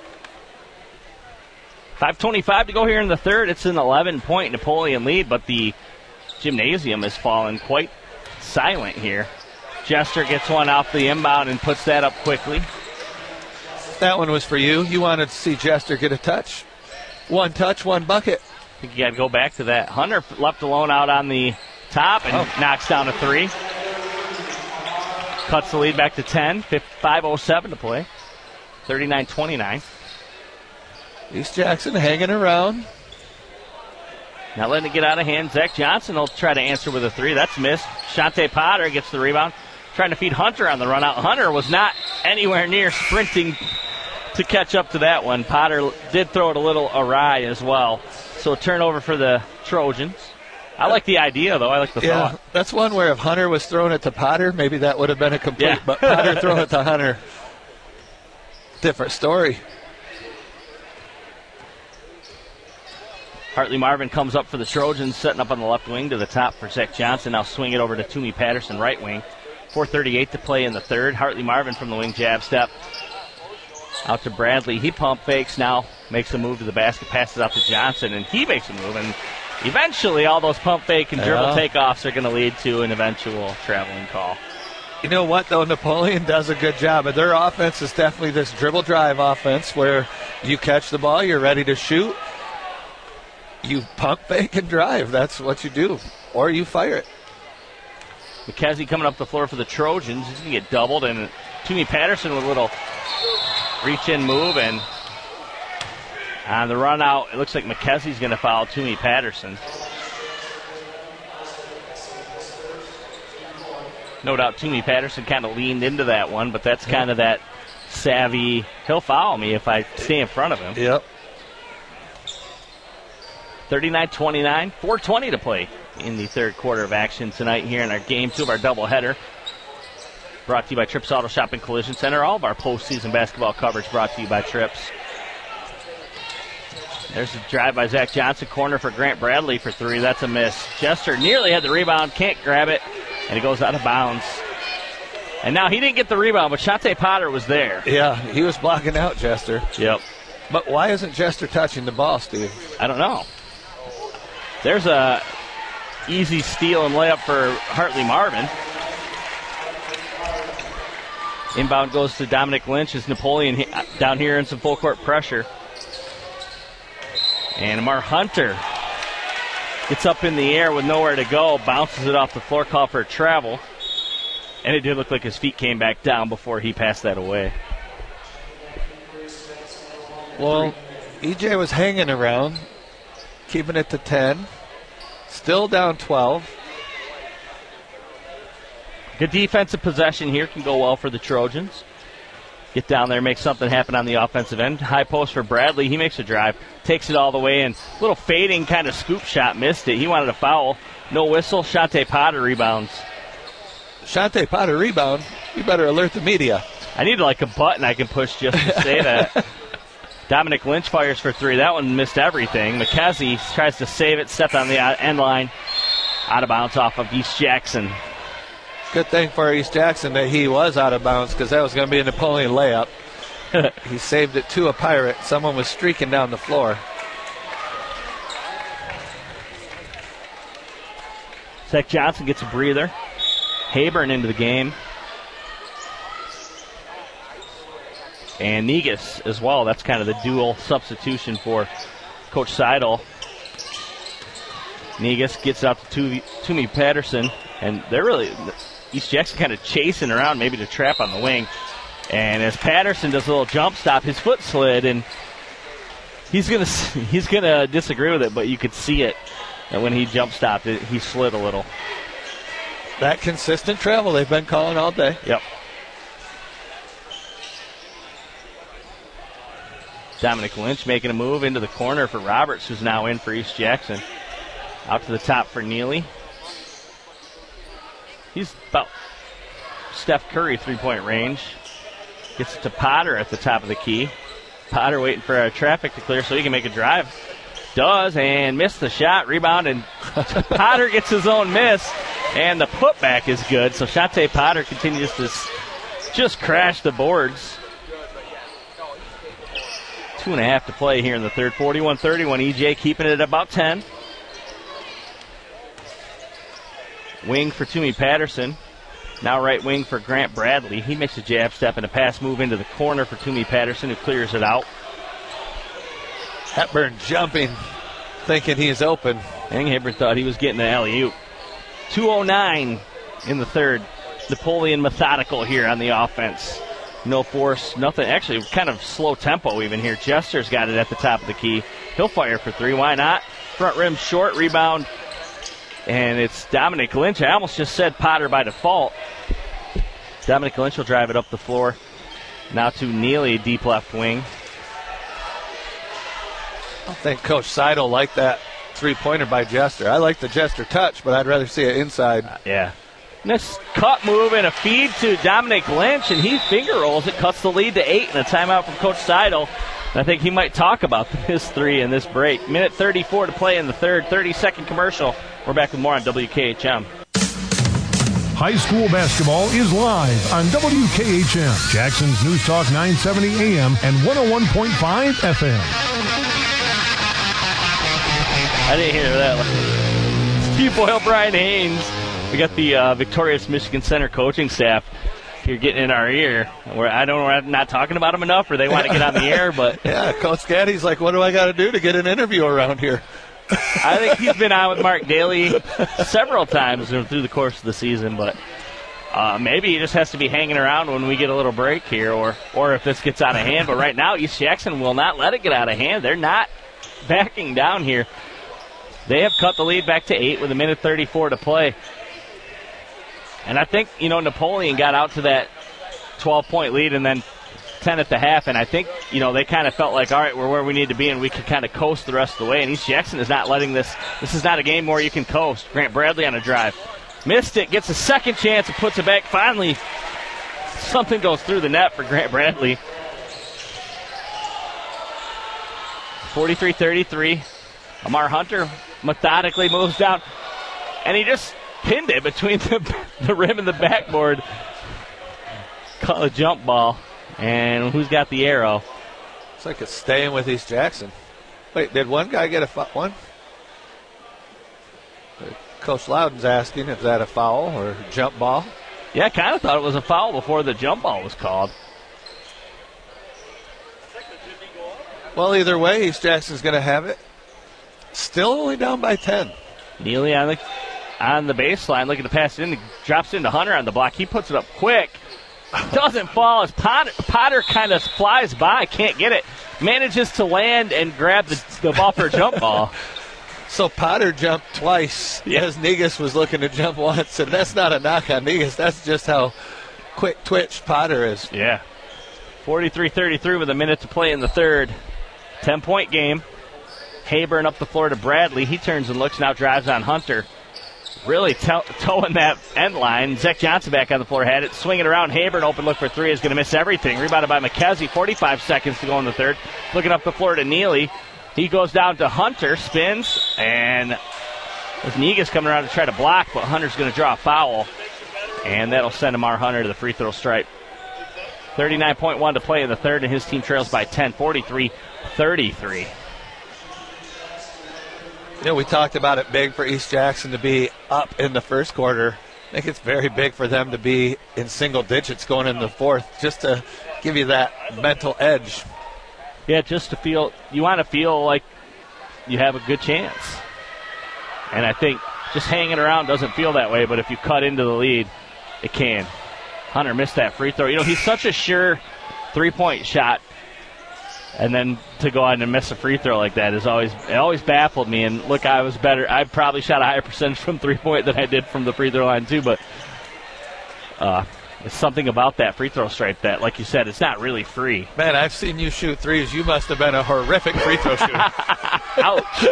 5:25 to go here in the third. It's an 11-point Napoleon lead, but the gymnasium has fallen quite silent here. Jester gets one off the inbound and puts that up quickly. That one was for you. You wanted to see Jester get a touch. 1 touch, 1 bucket. I think you got to go back to that. Hunter left alone out on the top and knocks down a 3. Cuts the lead back to 10. 5:07 to play. 39-29. East Jackson hanging around. Not letting it get out of hand. Zach Johnson will try to answer with a 3. That's missed. Shante Potter gets the rebound. Trying to feed Hunter on the run out. Hunter was not anywhere near sprinting to catch up to that one. Potter did throw it a little awry as well. So a turnover for the Trojans. I like the idea, though. I like the thought. That's one where if Hunter was throwing it to Potter, maybe that would have been a complete. But Potter throwing it to Hunter, different story. Hartley Marvin comes up for the Trojans, setting up on the left wing to the top for Zach Johnson. Now swing it over to Toomey Patterson, right wing. 4:38 to play in the third. Hartley Marvin from the wing jab step. Out to Bradley. He pump fakes now, makes a move to the basket, passes out to Johnson, and he makes a move. And eventually all those pump fake and dribble takeoffs are going to lead to an eventual traveling call. You know what, though? Napoleon does a good job. Their offense is definitely this dribble drive offense where you catch the ball, you're ready to shoot. You pump fake and drive. That's what you do. Or you fire it. McKenzie coming up the floor for the Trojans. He's going to get doubled. And Toomey Patterson with a little reach-in move. And on the run out, it looks like McKenzie's going to foul Toomey Patterson. No doubt Toomey Patterson kind of leaned into that one, but that's kind of that savvy, he'll foul me if I stay in front of him. Yep. 39-29, 4:20 to play in the third quarter of action tonight here in our game 2 of our doubleheader. Brought to you by Trips Auto Shop and Collision Center. All of our postseason basketball coverage brought to you by Trips. There's a drive by Zach Johnson, corner for Grant Bradley for 3. That's a miss. Jester nearly had the rebound, can't grab it, and it goes out of bounds. And now he didn't get the rebound, but Shante Potter was there. Yeah, he was blocking out Jester. Yep. But why isn't Jester touching the ball, Steve? I don't know. There's a easy steal and layup for Hartley Marvin. Inbound goes to Dominic Lynch as Napoleon down here in some full court pressure. And Amar Hunter gets up in the air with nowhere to go, bounces it off the floor, call for a travel. And it did look like his feet came back down before he passed that away. Well, EJ was hanging around, keeping it to 10. Still down 12. Good defensive possession here can go well for the Trojans. Get down there, make something happen on the offensive end. High post for Bradley. He makes a drive, takes it all the way in. Little fading kind of scoop shot, missed it. He wanted a foul. No whistle. Shante Potter rebounds. Shante Potter rebound? You better alert the media. I need like a button I can push just to say that. Dominic Lynch fires for 3. That one missed everything. McKenzie tries to save it, stepped on the end line. Out of bounds off of East Jackson. Good thing for East Jackson that he was out of bounds because that was going to be a Napoleon layup. He saved it to a Pirate. Someone was streaking down the floor. Zach Johnson gets a breather. Hayburn into the game. And Negus as well. That's kind of the dual substitution for Coach Seidel. Negus gets out to Toomey Patterson, and they're really, East Jackson kind of chasing around maybe to trap on the wing. And as Patterson does a little jump stop, his foot slid, and he's gonna disagree with it, but you could see it. And when he jump stopped, he slid a little. That consistent travel they've been calling all day. Yep. Dominic Lynch making a move into the corner for Roberts, who's now in for East Jackson. Out to the top for Neely. He's about Steph Curry three-point range. Gets it to Potter at the top of the key. Potter waiting for traffic to clear so he can make a drive. Does, and missed the shot. Rebound, and Potter gets his own miss. And the putback is good. So Shante Potter continues to just crash the boards. 2.5 to play here in the third. 41-31. EJ keeping it at about 10. Wing for Toomey Patterson. Now right wing for Grant Bradley. He makes a jab step and a pass move into the corner for Toomey Patterson, who clears it out. Hepburn jumping, thinking he is open. I think Hepburn thought he was getting an alley-oop. 2:09 in the third. Napoleon methodical here on the offense. No force, nothing. Actually, kind of slow tempo even here. Jester's got it at the top of the key. He'll fire for three. Why not? Front rim short, rebound. And it's Dominic Lynch. I almost just said Potter by default. Dominic Lynch will drive it up the floor. Now to Neely, deep left wing. I think Coach Seidel liked that three-pointer by Jester. I like the Jester touch, but I'd rather see it inside. Yeah. Nice cut move and a feed to Dominic Lynch, and he finger rolls it, cuts the lead to 8, and a timeout from Coach Seidel. And I think he might talk about his three in this break. Minute 34 to play in the third, 30-second commercial. We're back with more on WKHM. High school basketball is live on WKHM, Jackson's News Talk 970 AM and 101.5 FM. I didn't hear that. Steve Boyle, Brian Haynes. We got the Victorious Michigan Center coaching staff here getting in our ear. I don't know, we're not talking about them enough, or they want to get on the air, but yeah, Coach Gaddy's like, what do I got to do to get an interview around here? I think he's been on with Mark Daly several times through the course of the season, but maybe he just has to be hanging around when we get a little break here, or if this gets out of hand. But right now, East Jackson will not let it get out of hand. They're not backing down here. They have cut the lead back to 8 with a minute 34 to play. And I think, Napoleon got out to that 12-point lead and then 10 at the half, and I think, they kind of felt like, all right, we're where we need to be, and we can kind of coast the rest of the way. And East Jackson is not letting this is not a game where you can coast. Grant Bradley on a drive. Missed it, gets a second chance, and puts it back. Finally, something goes through the net for Grant Bradley. 43-33. Amar Hunter methodically moves down, and he just pinned it between the rim and the backboard. Call a jump ball. And who's got the arrow? It's like it's staying with East Jackson. Wait, did one guy get one? Coach Loudon's asking if that a foul or a jump ball. Yeah, I kind of thought it was a foul before the jump ball was called. Well, either way, East Jackson's going to have it. Still only down by 10. Neely on the baseline, looking to pass it in. He drops into Hunter on the block. He puts it up quick. Doesn't fall as Potter kind of flies by, can't get it. Manages to land and grab the ball for a jump ball. So Potter jumped twice as Negus was looking to jump once, and that's not a knock on Negus. That's just how quick twitched Potter is. Yeah. 43-33 with a minute to play in the third. 10-point game. Hayburn up the floor to Bradley. He turns and looks, now drives on Hunter. Really towing that end line. Zach Johnson back on the floor, had it. Swing it around. Hayburn, open look for three, is going to miss everything. Rebounded by McKenzie. 45 seconds to go in the third. Looking up the floor to Neely. He goes down to Hunter, spins, and there's Negus coming around to try to block, but Hunter's going to draw a foul, and that'll send Amar Hunter to the free throw stripe. 39.1 to play in the third, and his team trails by 10, 43-33. We talked about it big for East Jackson to be up in the first quarter. I think it's very big for them to be in single digits going into the fourth, just to give you that mental edge. Yeah, just to feel, you want to feel like you have a good chance. And I think just hanging around doesn't feel that way, but if you cut into the lead, it can. Hunter missed that free throw. He's such a sure three-point shot, and then to go on and miss a free throw like that always baffled me. And look, I was better. I probably shot a higher percentage from three-point than I did from the free throw line too, but it's something about that free throw stripe that, like you said, it's not really free. Man, I've seen you shoot threes. You must have been a horrific free throw shooter. Ouch.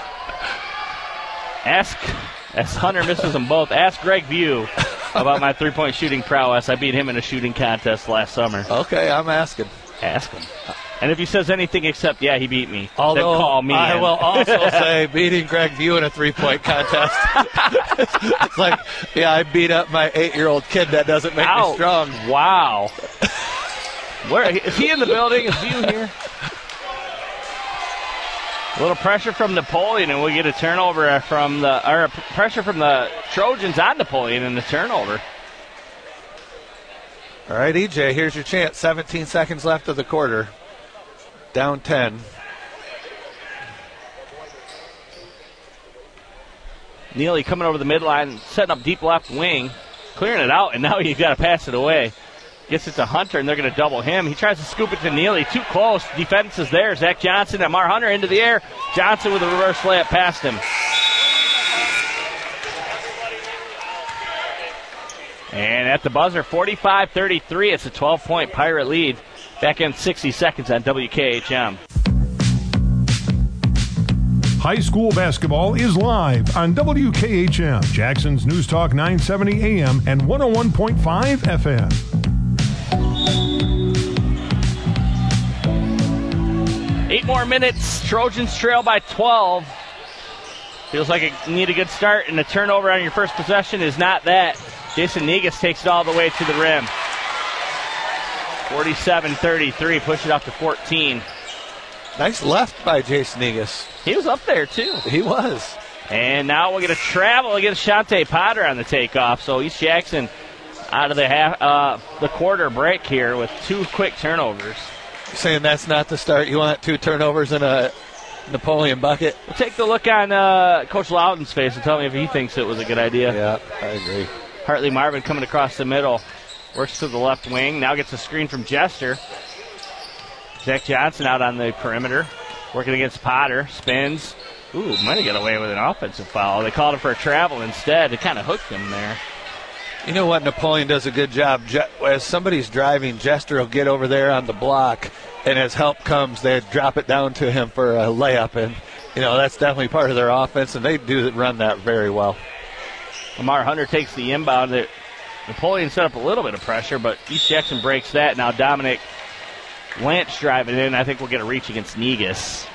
As Hunter misses them both, ask Greg View about my three-point shooting prowess. I beat him in a shooting contest last summer. Okay, I'm asking. Ask him. And if he says anything except, yeah, he beat me, although then call me. I will also say beating Greg View in a three-point contest. It's like, yeah, I beat up my 8-year-old kid. That doesn't make me strong. Wow. Where is he in the building? Is View here? A little pressure from Napoleon, and we get a turnover pressure from the Trojans on Napoleon and the turnover. All right, EJ, here's your chance. 17 seconds left of the quarter. Down 10. Neely coming over the midline, setting up deep left wing, clearing it out, and now he's got to pass it away. Gets it to Hunter, and they're going to double him. He tries to scoop it to Neely. Too close. Defense is there. Zach Johnson, Amar Hunter into the air. Johnson with a reverse layup past him. And at the buzzer, 45-33. It's a 12-point Pirate lead. Back in 60 seconds on WKHM. High school basketball is live on WKHM, Jackson's News Talk 970 AM and 101.5 FM. Eight more minutes. Trojans trail by 12. Feels like you need a good start, and the turnover on your first possession is not that. Jason Negus takes it all the way to the rim. 47-33, push it up to 14. Nice left by Jason Negus. He was up there, too. He was. And now we're going to travel against Shante Potter on the takeoff. So East Jackson out of the quarter break here with two quick turnovers. You're saying that's not the start. You want two turnovers in a Napoleon bucket? We'll take the look on Coach Loudon's face and tell me if he thinks it was a good idea. Yeah, I agree. Hartley Marvin coming across the middle. Works to the left wing. Now gets a screen from Jester. Zach Johnson out on the perimeter. Working against Potter. Spins. Ooh, might have got away with an offensive foul. They called him for a travel instead. It kind of hooked him there. You know what? Napoleon does a good job. As somebody's driving, Jester will get over there on the block, and as help comes, they drop it down to him for a layup. And, that's definitely part of their offense, and they do run that very well. Lamar Hunter takes the inbound. Napoleon set up a little bit of pressure, but East Jackson breaks that. Now Dominic Lynch driving in. I think we'll get a reach against Negus.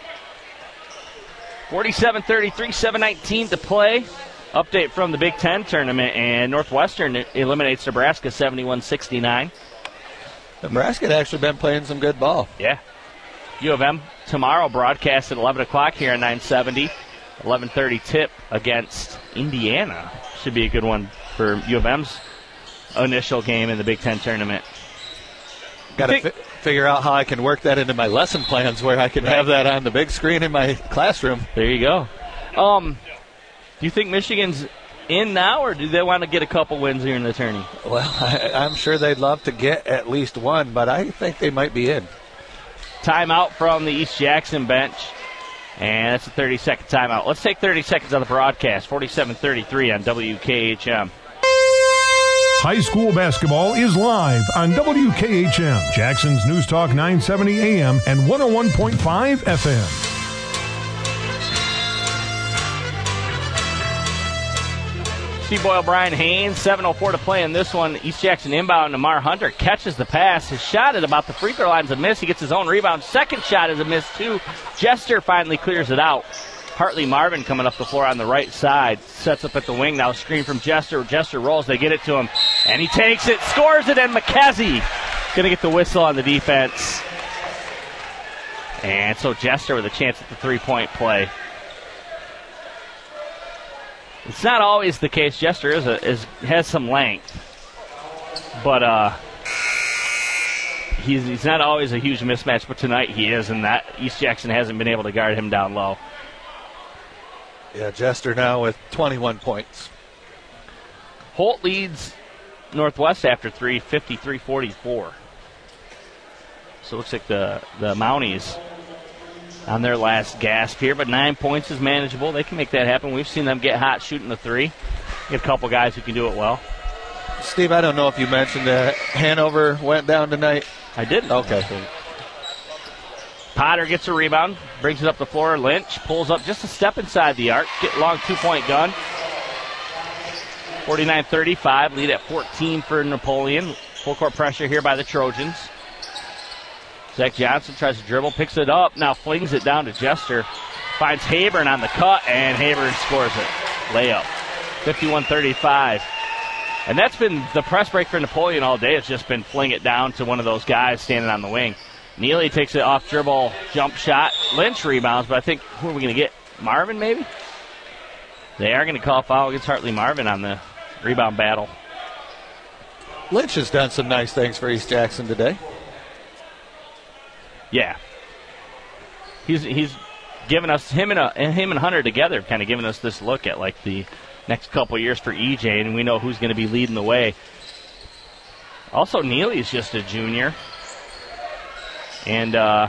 47-33, 7:19 to play. Update from the Big Ten tournament, and Northwestern eliminates Nebraska 71-69. Nebraska had actually been playing some good ball. Yeah. U of M tomorrow broadcast at 11 o'clock here on 970. 11:30 tip against Indiana. Should be a good one for U of M's initial game in the Big Ten tournament. Got to figure out how I can work that into my lesson plans where I can have that on the big screen in my classroom. There you go. Do you think Michigan's in now, or do they want to get a couple wins here in the tourney? Well, I'm sure they'd love to get at least one, but I think they might be in. Timeout from the East Jackson bench, and that's a 30-second timeout. Let's take 30 seconds on the broadcast. 47-33 on WKHM. High school basketball is live on WKHM, Jackson's News Talk 970 AM and 101.5 FM. Steve Boyle, Brian Haynes, 7:04 to play in this one. East Jackson inbound. Amar Hunter catches the pass. His shot at about the free throw line is a miss. He gets his own rebound. Second shot is a miss, too. Jester finally clears it out. Hartley Marvin coming up the floor on the right side. Sets up at the wing now. Screen from Jester. Jester rolls. They get it to him. And he takes it. Scores it. And McKenzie going to get the whistle on the defense. And so Jester with a chance at the three-point play. It's not always the case. Jester has some length. But he's not always a huge mismatch. But tonight he is. And that East Jackson hasn't been able to guard him down low. Yeah, Jester now with 21 points. Holt leads Northwest after 3, 53-44. So it looks like the Mounties on their last gasp here, but 9 points is manageable. They can make that happen. We've seen them get hot shooting the 3. Get a couple guys who can do it well. Steve, I don't know if you mentioned that Hanover went down tonight. I didn't. Okay. Potter gets a rebound, brings it up the floor. Lynch pulls up just a step inside the arc. Get long 2-point gun. 49-35, lead at 14 for Napoleon. Full court pressure here by the Trojans. Zach Johnson tries to dribble, picks it up, now flings it down to Jester. Finds Haburn on the cut, and Haburn scores it. Layup. 51-35. And that's been the press break for Napoleon all day. It's just been fling it down to one of those guys standing on the wing. Neely takes it off dribble, jump shot. Lynch rebounds, but I think, who are we going to get? Marvin, maybe? They are going to call a foul against Hartley Marvin on the rebound battle. Lynch has done some nice things for East Jackson today. Yeah. He's given us, him and Hunter together, kind of giving us this look at like the next couple years for EJ, and we know who's going to be leading the way. Also, Neely's just a junior. And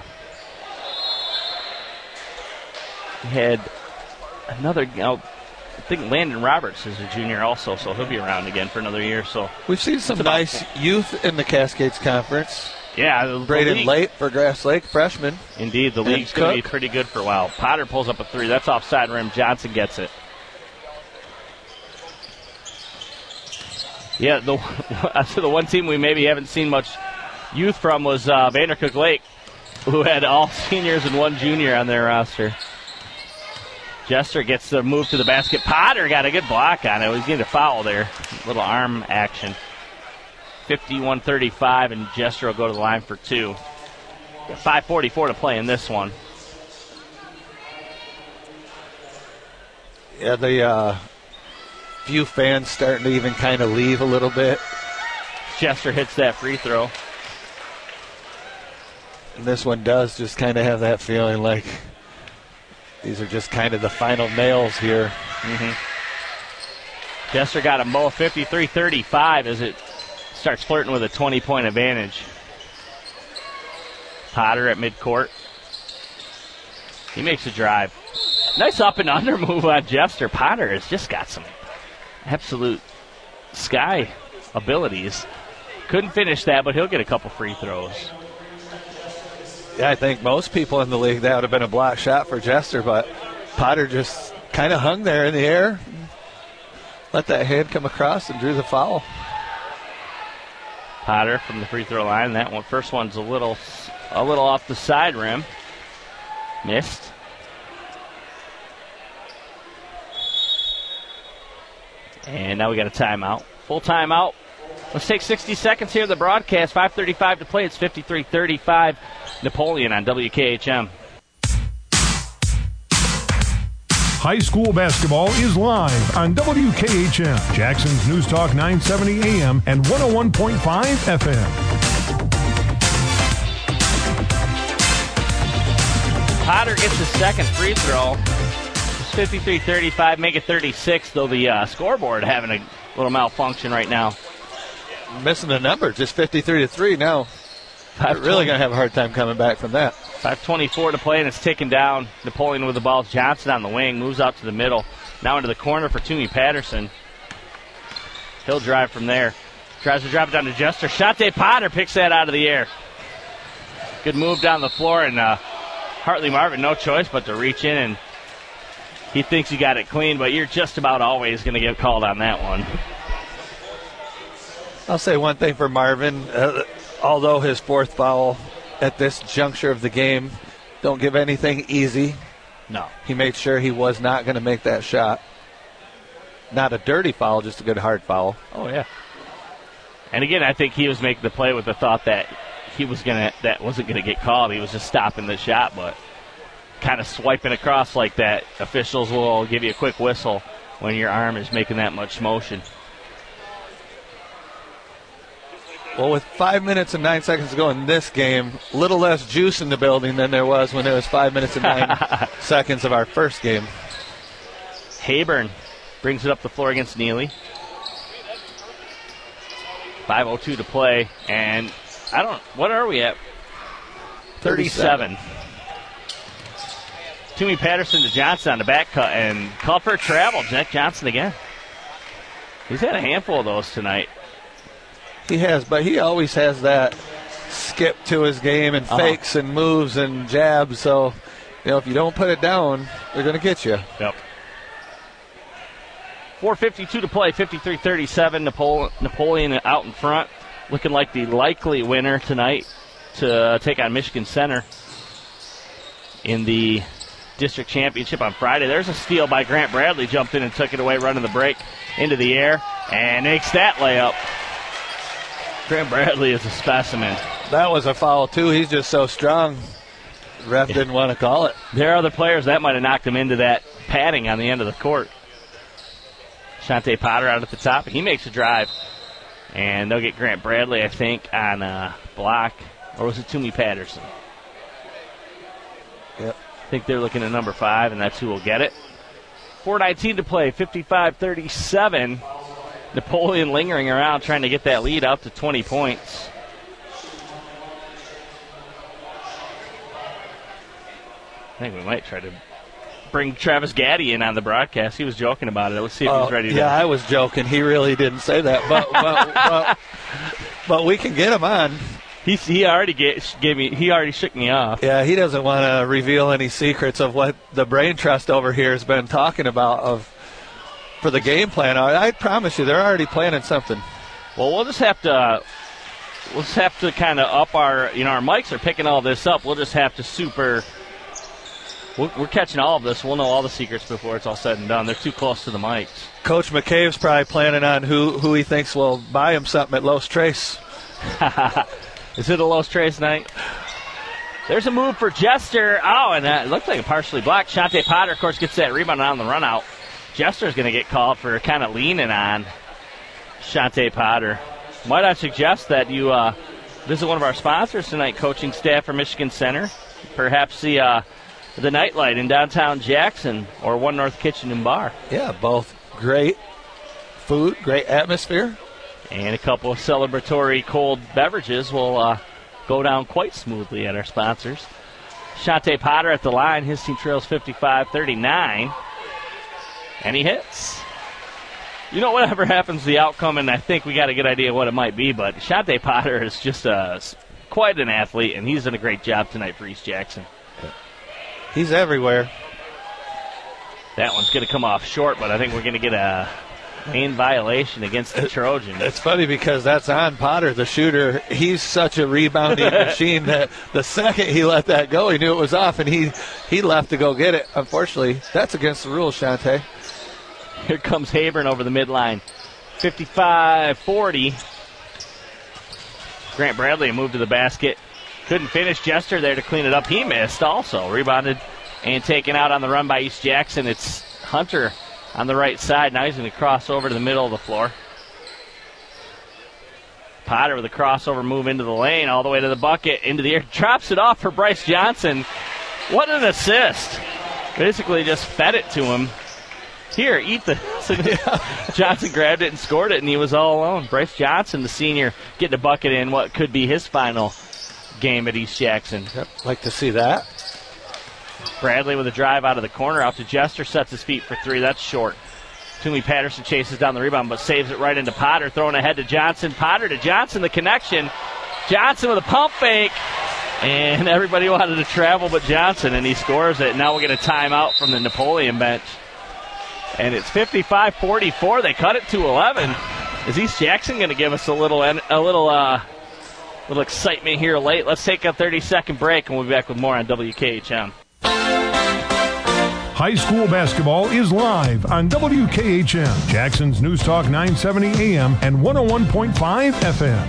he had another, I think Landon Roberts is a junior also, so he'll be around again for another year. So we've seen some nice youth in the Cascades Conference. Yeah, Braden Late for Grass Lake, freshman. Indeed, the league's going to be pretty good for a while. Potter pulls up a 3. That's offside rim. Johnson gets it. Yeah, the one team we maybe haven't seen much youth from was Vandercook Lake, who had all seniors and one junior on their roster. Jester gets the move to the basket. Potter got a good block on it. He's getting a foul there. Little arm action. 51-35, and Jester will go to the line for 2. 5:44 to play in this one. Yeah, the few fans starting to even kind of leave a little bit. Jester hits that free throw. And this one does just kind of have that feeling like these are just kind of the final nails here. Mm-hmm. Jester got a both 53-35 as it starts flirting with a 20-point advantage. Potter at midcourt. He makes a drive. Nice up and under move on Jester. Potter has just got some absolute sky abilities. Couldn't finish that, but he'll get a couple free throws. Yeah, I think most people in the league, that would have been a block shot for Jester, but Potter just kind of hung there in the air, let that hand come across and drew the foul. Potter from the free throw line. That one, first one's a little off the side rim. Missed. And now we got a timeout. Full timeout. Let's take 60 seconds here. The broadcast, 5:35 to play. It's 53-35. Napoleon on WKHM. High school basketball is live on WKHM, Jackson's News Talk 970 AM and 101.5 FM. Potter gets his second free throw. It's 53-35, make it 36, though the scoreboard having a little malfunction right now. Missing a number, just 53-3 now. They're really going to have a hard time coming back from that. 5:24 to play, and it's taken down. Napoleon with the ball. Johnson on the wing, moves out to the middle. Now into the corner for Toomey Patterson. He'll drive from there. Tries to drop it down to Jester. Shante Potter picks that out of the air. Good move down the floor, and Hartley Marvin, no choice but to reach in, and he thinks he got it clean, but you're just about always going to get called on that one. I'll say one thing for Marvin. Although his fourth foul at this juncture of the game, don't give anything easy. No. He made sure he was not going to make that shot. Not a dirty foul, just a good hard foul. Oh, yeah. And again, I think he was making the play with the thought that that wasn't going to get called. He was just stopping the shot, but kind of swiping across like that. Officials will give you a quick whistle when your arm is making that much motion. Well, with 5 minutes and 9 seconds to go in this game, a little less juice in the building than there was when it was 5 minutes and 9 seconds of our first game. Hayburn brings it up the floor against Neely. 5:02 to play, and what are we at? 37. Toomey Patterson to Johnson on the back cut, and called for a travel. Jack Johnson again. He's had a handful of those tonight. He has, but he always has that skip to his game and fakes and moves and jabs. So, if you don't put it down, they're going to get you. Yep. 4:52 to play, 53-37. Napoleon out in front, looking like the likely winner tonight to take on Michigan Center in the district championship on Friday. There's a steal by Grant Bradley, jumped in and took it away, running the break into the air, and makes that layup. Grant Bradley is a specimen. That was a foul, too. He's just so strong. The ref didn't want to call it. There are other players that might have knocked him into that padding on the end of the court. Shante Potter out at the top. He makes a drive. And they'll get Grant Bradley, I think, on a block. Or was it Toomey Patterson? Yep. I think they're looking at number 5, and that's who will get it. 4:19 to play, 55-37. Napoleon lingering around trying to get that lead up to 20 points. I think we might try to bring Travis Gaddy in on the broadcast. He was joking about it. Let's see if he's ready to. Yeah, I was joking. He really didn't say that. But we can get him on. He already he already shook me off. Yeah, he doesn't want to reveal any secrets of what the Brain Trust over here has been talking about for the game plan. I promise you, they're already planning something. Well, we'll just have to kind of up our, our mics are picking all this up. We'll just have to we're catching all of this. We'll know all the secrets before it's all said and done. They're too close to the mics. Coach McCabe's probably planning on who he thinks will buy him something at Los Tres. Is it a Los Tres night? There's a move for Jester. Oh, and that looked like a partially blocked. Shante Potter, of course, gets that rebound on the run out. Jester's going to get called for kind of leaning on Shante Potter. Might I suggest that you visit one of our sponsors tonight, coaching staff for Michigan Center. Perhaps the Nightlight in downtown Jackson or One North Kitchen and Bar. Yeah, both great food, great atmosphere. And a couple of celebratory cold beverages will go down quite smoothly at our sponsors. Shante Potter at the line. His team trails 55-39. And he hits. Whatever happens to the outcome, and I think we got a good idea what it might be, but Shante Potter is just quite an athlete, and he's done a great job tonight for East Jackson. He's everywhere. That one's going to come off short, but I think we're going to get a main violation against the Trojans. It's funny because that's on Potter, the shooter. He's such a rebounding machine that the second he let that go, he knew it was off, and he left to go get it. Unfortunately, that's against the rules, Shante. Here comes Hayburn over the midline. 55-40. Grant Bradley moved to the basket. Couldn't finish. Jester there to clean it up. He missed also. Rebounded and taken out on the run by East Jackson. It's Hunter on the right side. Now he's going to cross over to the middle of the floor. Potter with a crossover move into the lane, all the way to the bucket, into the air. Drops it off for Bryce Johnson. What an assist. Basically just fed it to him. Here, eat this. Johnson grabbed it and scored it, and he was all alone. Bryce Johnson, the senior, getting a bucket in what could be his final game at East Jackson. Yep, like to see that. Bradley with a drive out of the corner, out to Jester, sets his feet for three. That's short. Toomey Patterson chases down the rebound, but saves it right into Potter, throwing ahead to Johnson. Potter to Johnson, the connection. Johnson with a pump fake, and everybody wanted to travel but Johnson, and he scores it. Now we'll get a timeout from the Napoleon bench. And it's 55-44. They cut it to 11. Is East Jackson going to give us a little excitement here late? Let's take a 30-second break, and we'll be back with more on WKHM. High school basketball is live on WKHM, Jackson's News Talk 970 AM and 101.5 FM.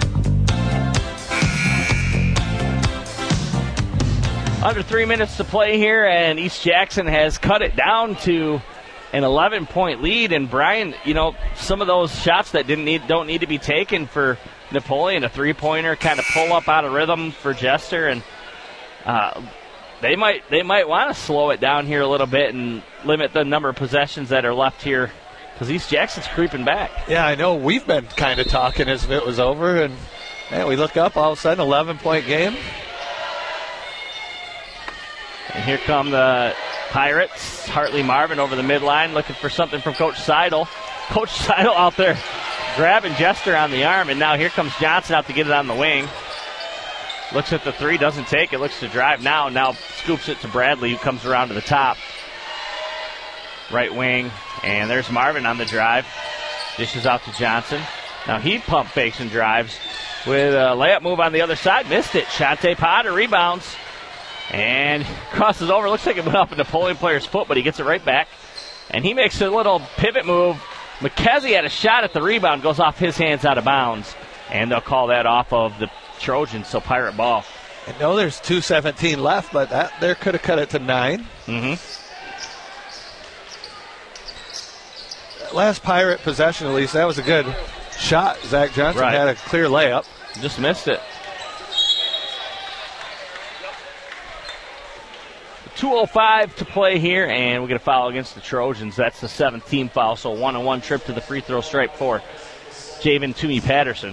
Under 3 minutes to play here, and East Jackson has cut it down to an 11-point lead. And Brian, some of those shots that don't need to be taken for Napoleon, a three-pointer, kind of pull up out of rhythm for Jester, and they might want to slow it down here a little bit and limit the number of possessions that are left here because East Jackson's creeping back. Yeah, I know we've been kind of talking as if it was over, and man, we look up, all of a sudden, 11-point game. And here come the Pirates. Hartley Marvin over the midline looking for something from Coach Seidel. Coach Seidel out there grabbing Jester on the arm, and now here comes Johnson out to get it on the wing. Looks at the three, doesn't take it, looks to drive now scoops it to Bradley, who comes around to the top. Right wing, and there's Marvin on the drive. Dishes out to Johnson. Now he pump fakes and drives with a layup move on the other side. Missed it. Shante Potter rebounds and crosses over. Looks like it went off a Napoleon player's foot, but he gets it right back. And he makes a little pivot move. McKenzie had a shot at the rebound, goes off his hands out of bounds. And they'll call that off of the Trojans, so Pirate ball. I know there's 2:17 left, but that there could have cut it to 9. Last Pirate possession, at least, that was a good shot. Zach Johnson had a clear layup. Just missed it. 2:05 to play here, and we're going to foul against the Trojans. That's the 7th team foul, so 1-on-1 trip to the free throw stripe for Javen Toomey Patterson.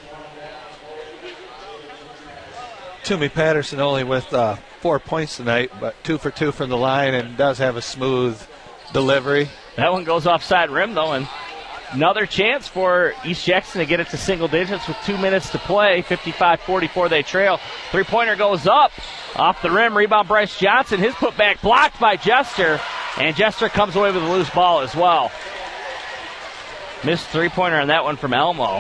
Toomey Patterson only with 4 points tonight, but 2 for 2 from the line and does have a smooth delivery. That one goes offside rim, though, and another chance for East Jackson to get it to single digits with 2 minutes to play. 55-44 they trail. Three-pointer goes up off the rim. Rebound Bryce Johnson. His putback blocked by Jester, and Jester comes away with a loose ball as well. Missed three-pointer on that one from Elmo.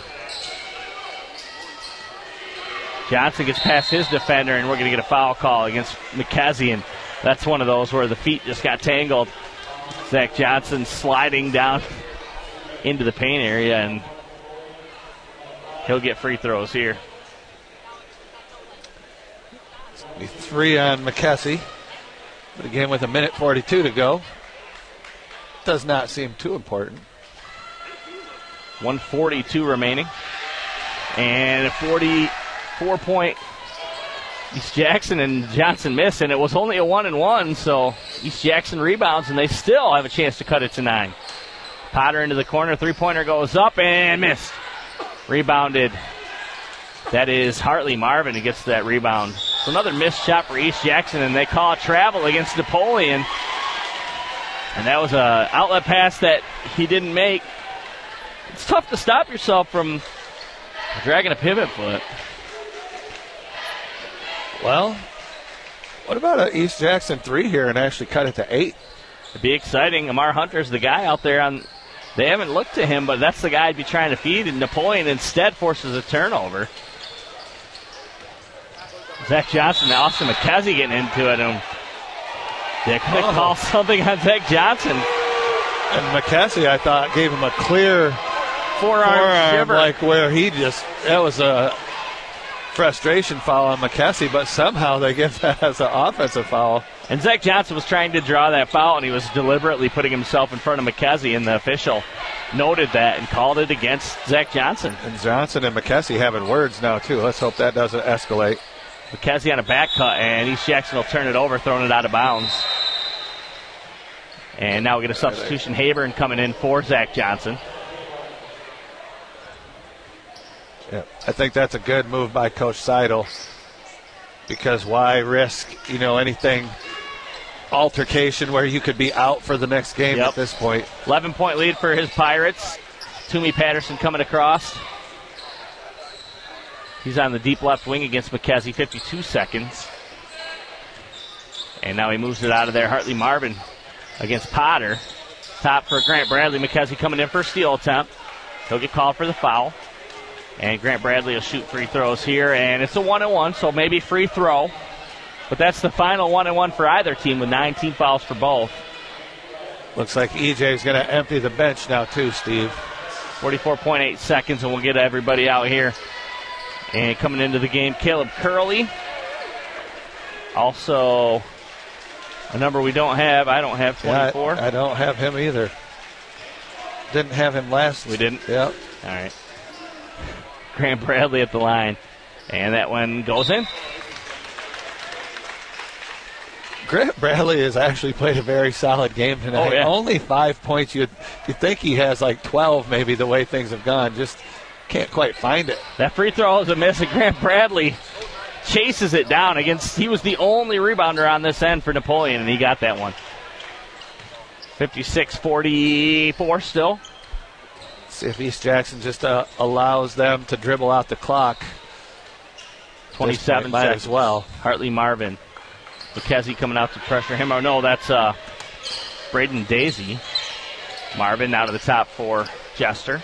Johnson gets past his defender, and we're going to get a foul call against McKenzie, and that's one of those where the feet just got tangled. Zach Johnson sliding down into the paint area, and he'll get free throws here. 3 on McKessie, but again with 1:42 to go. Does not seem too important. 1:42 remaining, and a 44-point East Jackson, and Johnson missed, and it was only a 1-and-1, so East Jackson rebounds, and they still have a chance to cut it to 9. Potter into the corner, three-pointer goes up and missed. Rebounded. That is Hartley Marvin who gets that rebound. So another missed shot for East Jackson, and they call a travel against Napoleon. And that was an outlet pass that he didn't make. It's tough to stop yourself from dragging a pivot foot. Well, what about an East Jackson 3 here and actually cut it to 8? It'd be exciting. Amar Hunter's the guy out there on. They haven't looked to him, but that's the guy I'd be trying to feed, and Napoleon instead forces a turnover. Zach Johnson and Austin McKenzie getting into it, and they're going to call something on Zach Johnson. And McKenzie, I thought, gave him a clear forearm shiver. Like where that was a frustration foul on McKenzie, but somehow they give that as an offensive foul. And Zach Johnson was trying to draw that foul, and he was deliberately putting himself in front of McKenzie, and the official noted that and called it against Zach Johnson. And Johnson and McKenzie having words now, too. Let's hope that doesn't escalate. McKenzie on a back cut, and East Jackson will turn it over, throwing it out of bounds. And now we get a substitution. Haburn coming in for Zach Johnson. Yeah, I think that's a good move by Coach Seidel, because why risk, anything altercation where you could be out for the next game at this point. 11-point lead for his Pirates. Toomey Patterson coming across. He's on the deep left wing against McKenzie, 52 seconds. And now he moves it out of there. Hartley Marvin against Potter. Top for Grant Bradley. McKenzie coming in for a steal attempt. He'll get called for the foul. And Grant Bradley will shoot free throws here. And it's a 1-and-1, so maybe free throw. But that's the final 1-and-1 for either team with 19 fouls for both. Looks like EJ's going to empty the bench now too, Steve. 44.8 seconds, and we'll get everybody out here. And coming into the game, Caleb Curley. Also, a number we don't have. I don't have 24. I don't have him either. Didn't have him last. We didn't? Yep. All right. Grant Bradley at the line. And that one goes in. Grant Bradley has actually played a very solid game tonight. Oh, yeah. Only 5 points. You'd think he has like 12 maybe the way things have gone. Just can't quite find it. That free throw is a miss, and Grant Bradley chases it down he was the only rebounder on this end for Napoleon, and he got that one. 56-44 still. See if East Jackson just allows them to dribble out the clock. 27 might seconds. as well. Hartley Marvin. McKenzie coming out to pressure him. Oh, no, that's Braden Daisy. Marvin out of the top for Jester.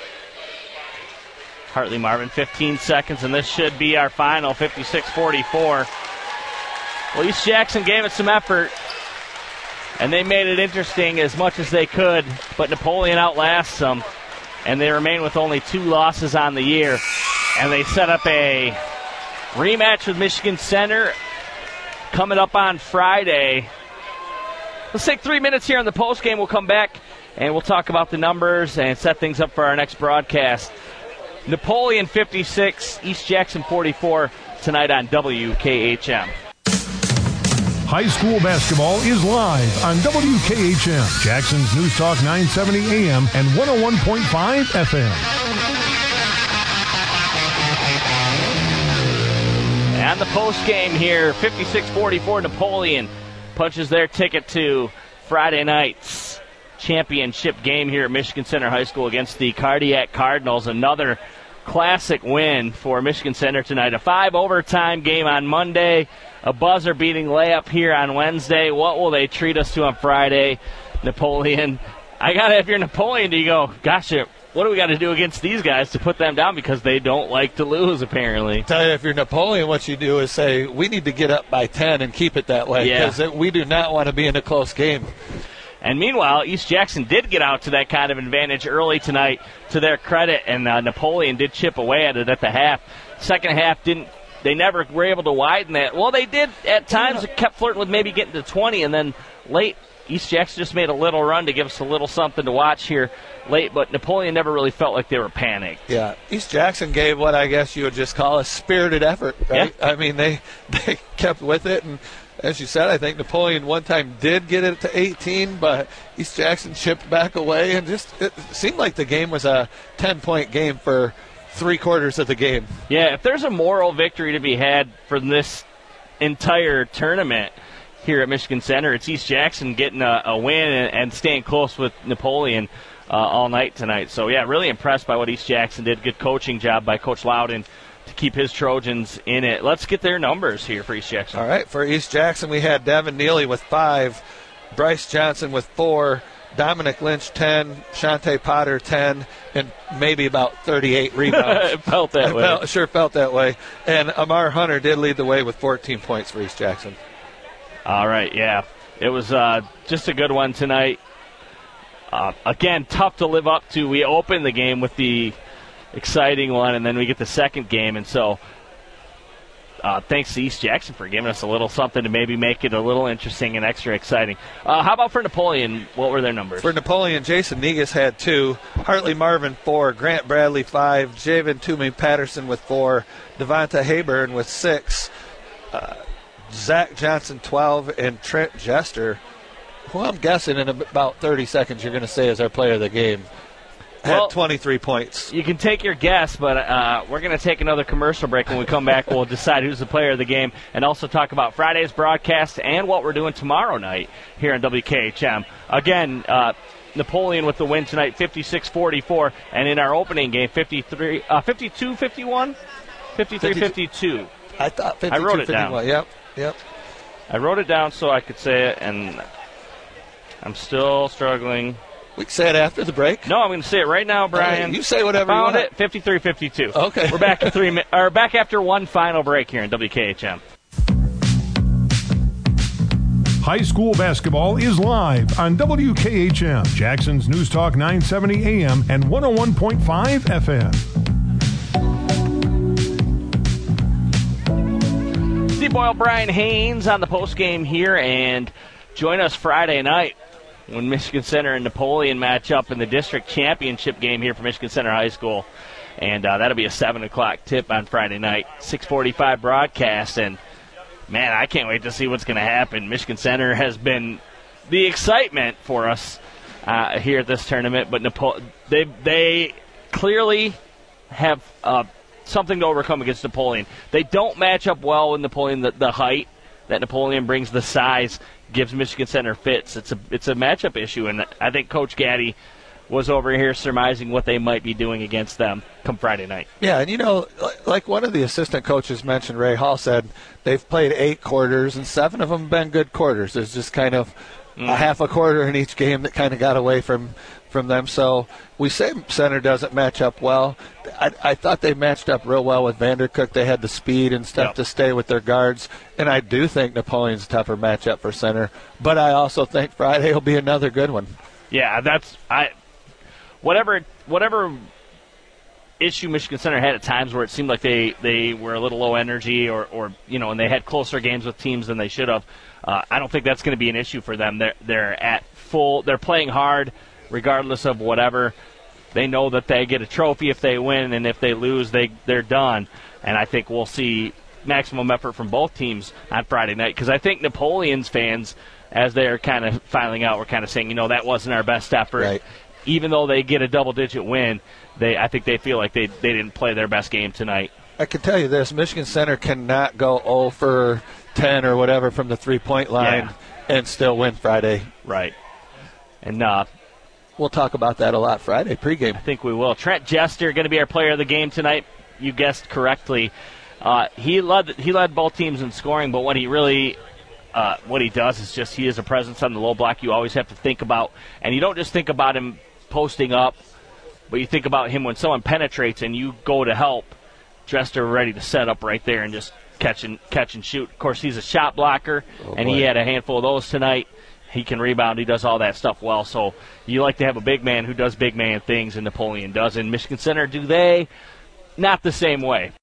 Hartley Marvin, 15 seconds, and this should be our final, 56-44. Well, East Jackson gave it some effort, and they made it interesting as much as they could, but Napoleon outlasts them, and they remain with only 2 losses on the year, and they set up a rematch with Michigan Center coming up on Friday. Let's take 3 minutes here on the postgame. We'll come back, and we'll talk about the numbers and set things up for our next broadcast. Napoleon 56, East Jackson 44 tonight on WKHM. High school basketball is live on WKHM, Jackson's News Talk 970 AM and 101.5 FM. And the post game here, 56-44, Napoleon punches their ticket to Friday night's championship game here at Michigan Center High School against the Cardiac Cardinals. Another classic win for Michigan Center tonight. A 5-overtime game on Monday, a buzzer-beating layup here on Wednesday. What will they treat us to on Friday? Napoleon. If you're Napoleon, do you go, gosh, what do we got to do against these guys to put them down, because they don't like to lose, apparently. Tell you, if you're Napoleon, what you do is say, we need to get up by 10 and keep it that way, because we do not want to be in a close game. And meanwhile, East Jackson did get out to that kind of advantage early tonight, to their credit, and Napoleon did chip away at it at the half. Second half, they never were able to widen that. Well, they did at times. It kept flirting with maybe getting to 20, and then late, East Jackson just made a little run to give us a little something to watch here late, but Napoleon never really felt like they were panicked. Yeah, East Jackson gave what I guess you would just call a spirited effort, right? Yeah. I mean, they kept with it, and as you said, I think Napoleon one time did get it to 18, but East Jackson chipped back away, and just it seemed like the game was a 10-point game for 3/4 of the game. Yeah, if there's a moral victory to be had for this entire tournament here at Michigan Center, it's East Jackson getting a win and staying close with Napoleon all night tonight. So, yeah, really impressed by what East Jackson did. Good coaching job by Coach Loudon to keep his Trojans in it. Let's get their numbers here for East Jackson. All right, for East Jackson, we had Devin Neely with 5, Bryce Johnson with 4, Dominic Lynch 10, Shante Potter 10, and maybe about 38 rebounds. It felt that way. Sure felt that way. And Amar Hunter did lead the way with 14 points for East Jackson. All right, yeah. It was just a good one tonight. Again, tough to live up to. We opened the game with the exciting one, and then we get the second game. And so thanks to East Jackson for giving us a little something to maybe make it a little interesting and extra exciting. How about for Napoleon? What were their numbers? For Napoleon, Jason Negus had 2, Hartley Marvin 4, Grant Bradley 5, Javen Toomey Patterson with 4, Devonta Hayburn with 6, Zach Johnson 12, and Trent Jester, who I'm guessing in about 30 seconds you're going to say is our player of the game, had 23 points. You can take your guess, but we're going to take another commercial break. When we come back, we'll decide who's the player of the game and also talk about Friday's broadcast and what we're doing tomorrow night here on WKHM. Again, Napoleon with the win tonight, 56-44, and in our opening game, 52-51? 53-52. I thought 52-51. I wrote it down. Yep. I wrote it down so I could say it, and I'm still struggling. We can say it after the break. No, I'm going to say it right now, Brian. You say whatever you want. I found it, 53-52. Okay. We're back in back after one final break here in WKHM. High school basketball is live on WKHM, Jackson's News Talk 970 AM and 101.5 FM. Steve Boyle, Brian Haynes on the postgame here, and join us Friday night when Michigan Center and Napoleon match up in the district championship game here for Michigan Center High School. And that'll be a 7 o'clock tip on Friday night, 6:45 broadcast. And man, I can't wait to see what's going to happen. Michigan Center has been the excitement for us here at this tournament, but they clearly have something to overcome against Napoleon. They don't match up well with Napoleon. The height that Napoleon brings, the size, gives Michigan Center fits. It's a matchup issue, and I think Coach Gaddy was over here surmising what they might be doing against them come Friday night. Yeah, and like one of the assistant coaches mentioned, Ray Hall said, they've played 8 quarters, and 7 of them have been good quarters. There's just kind of a half a quarter in each game that kind of got away from them. So we say Center doesn't match up well. I thought they matched up real well with Vandercook. They had the speed and stuff to stay with their guards, and I do think Napoleon's a tougher matchup for Center. But I also think Friday will be another good one. Yeah, whatever issue Michigan Center had at times where it seemed like they were a little low energy or and they had closer games with teams than they should have. I don't think that's going to be an issue for them. They're playing hard regardless of whatever. They know that they get a trophy if they win, and if they lose, they're done. And I think we'll see maximum effort from both teams on Friday night, because I think Napoleon's fans, as they're kind of filing out, were kind of saying, that wasn't our best effort. Right. Even though they get a double-digit win, I think they feel like they didn't play their best game tonight. I can tell you this, Michigan Center cannot go 0 for 10 or whatever from the three-point line and still win Friday. Right. And we'll talk about that a lot Friday pregame. I think we will. Trent Jester going to be our player of the game tonight. You guessed correctly. He led both teams in scoring, but what he does is just he is a presence on the low block you always have to think about. And you don't just think about him posting up, but you think about him when someone penetrates and you go to help. Jester ready to set up right there and just catch and shoot. Of course, he's a shot blocker, and he had a handful of those tonight. He can rebound. He does all that stuff well. So you like to have a big man who does big man things, and Napoleon does. And Michigan Center, do they? Not the same way.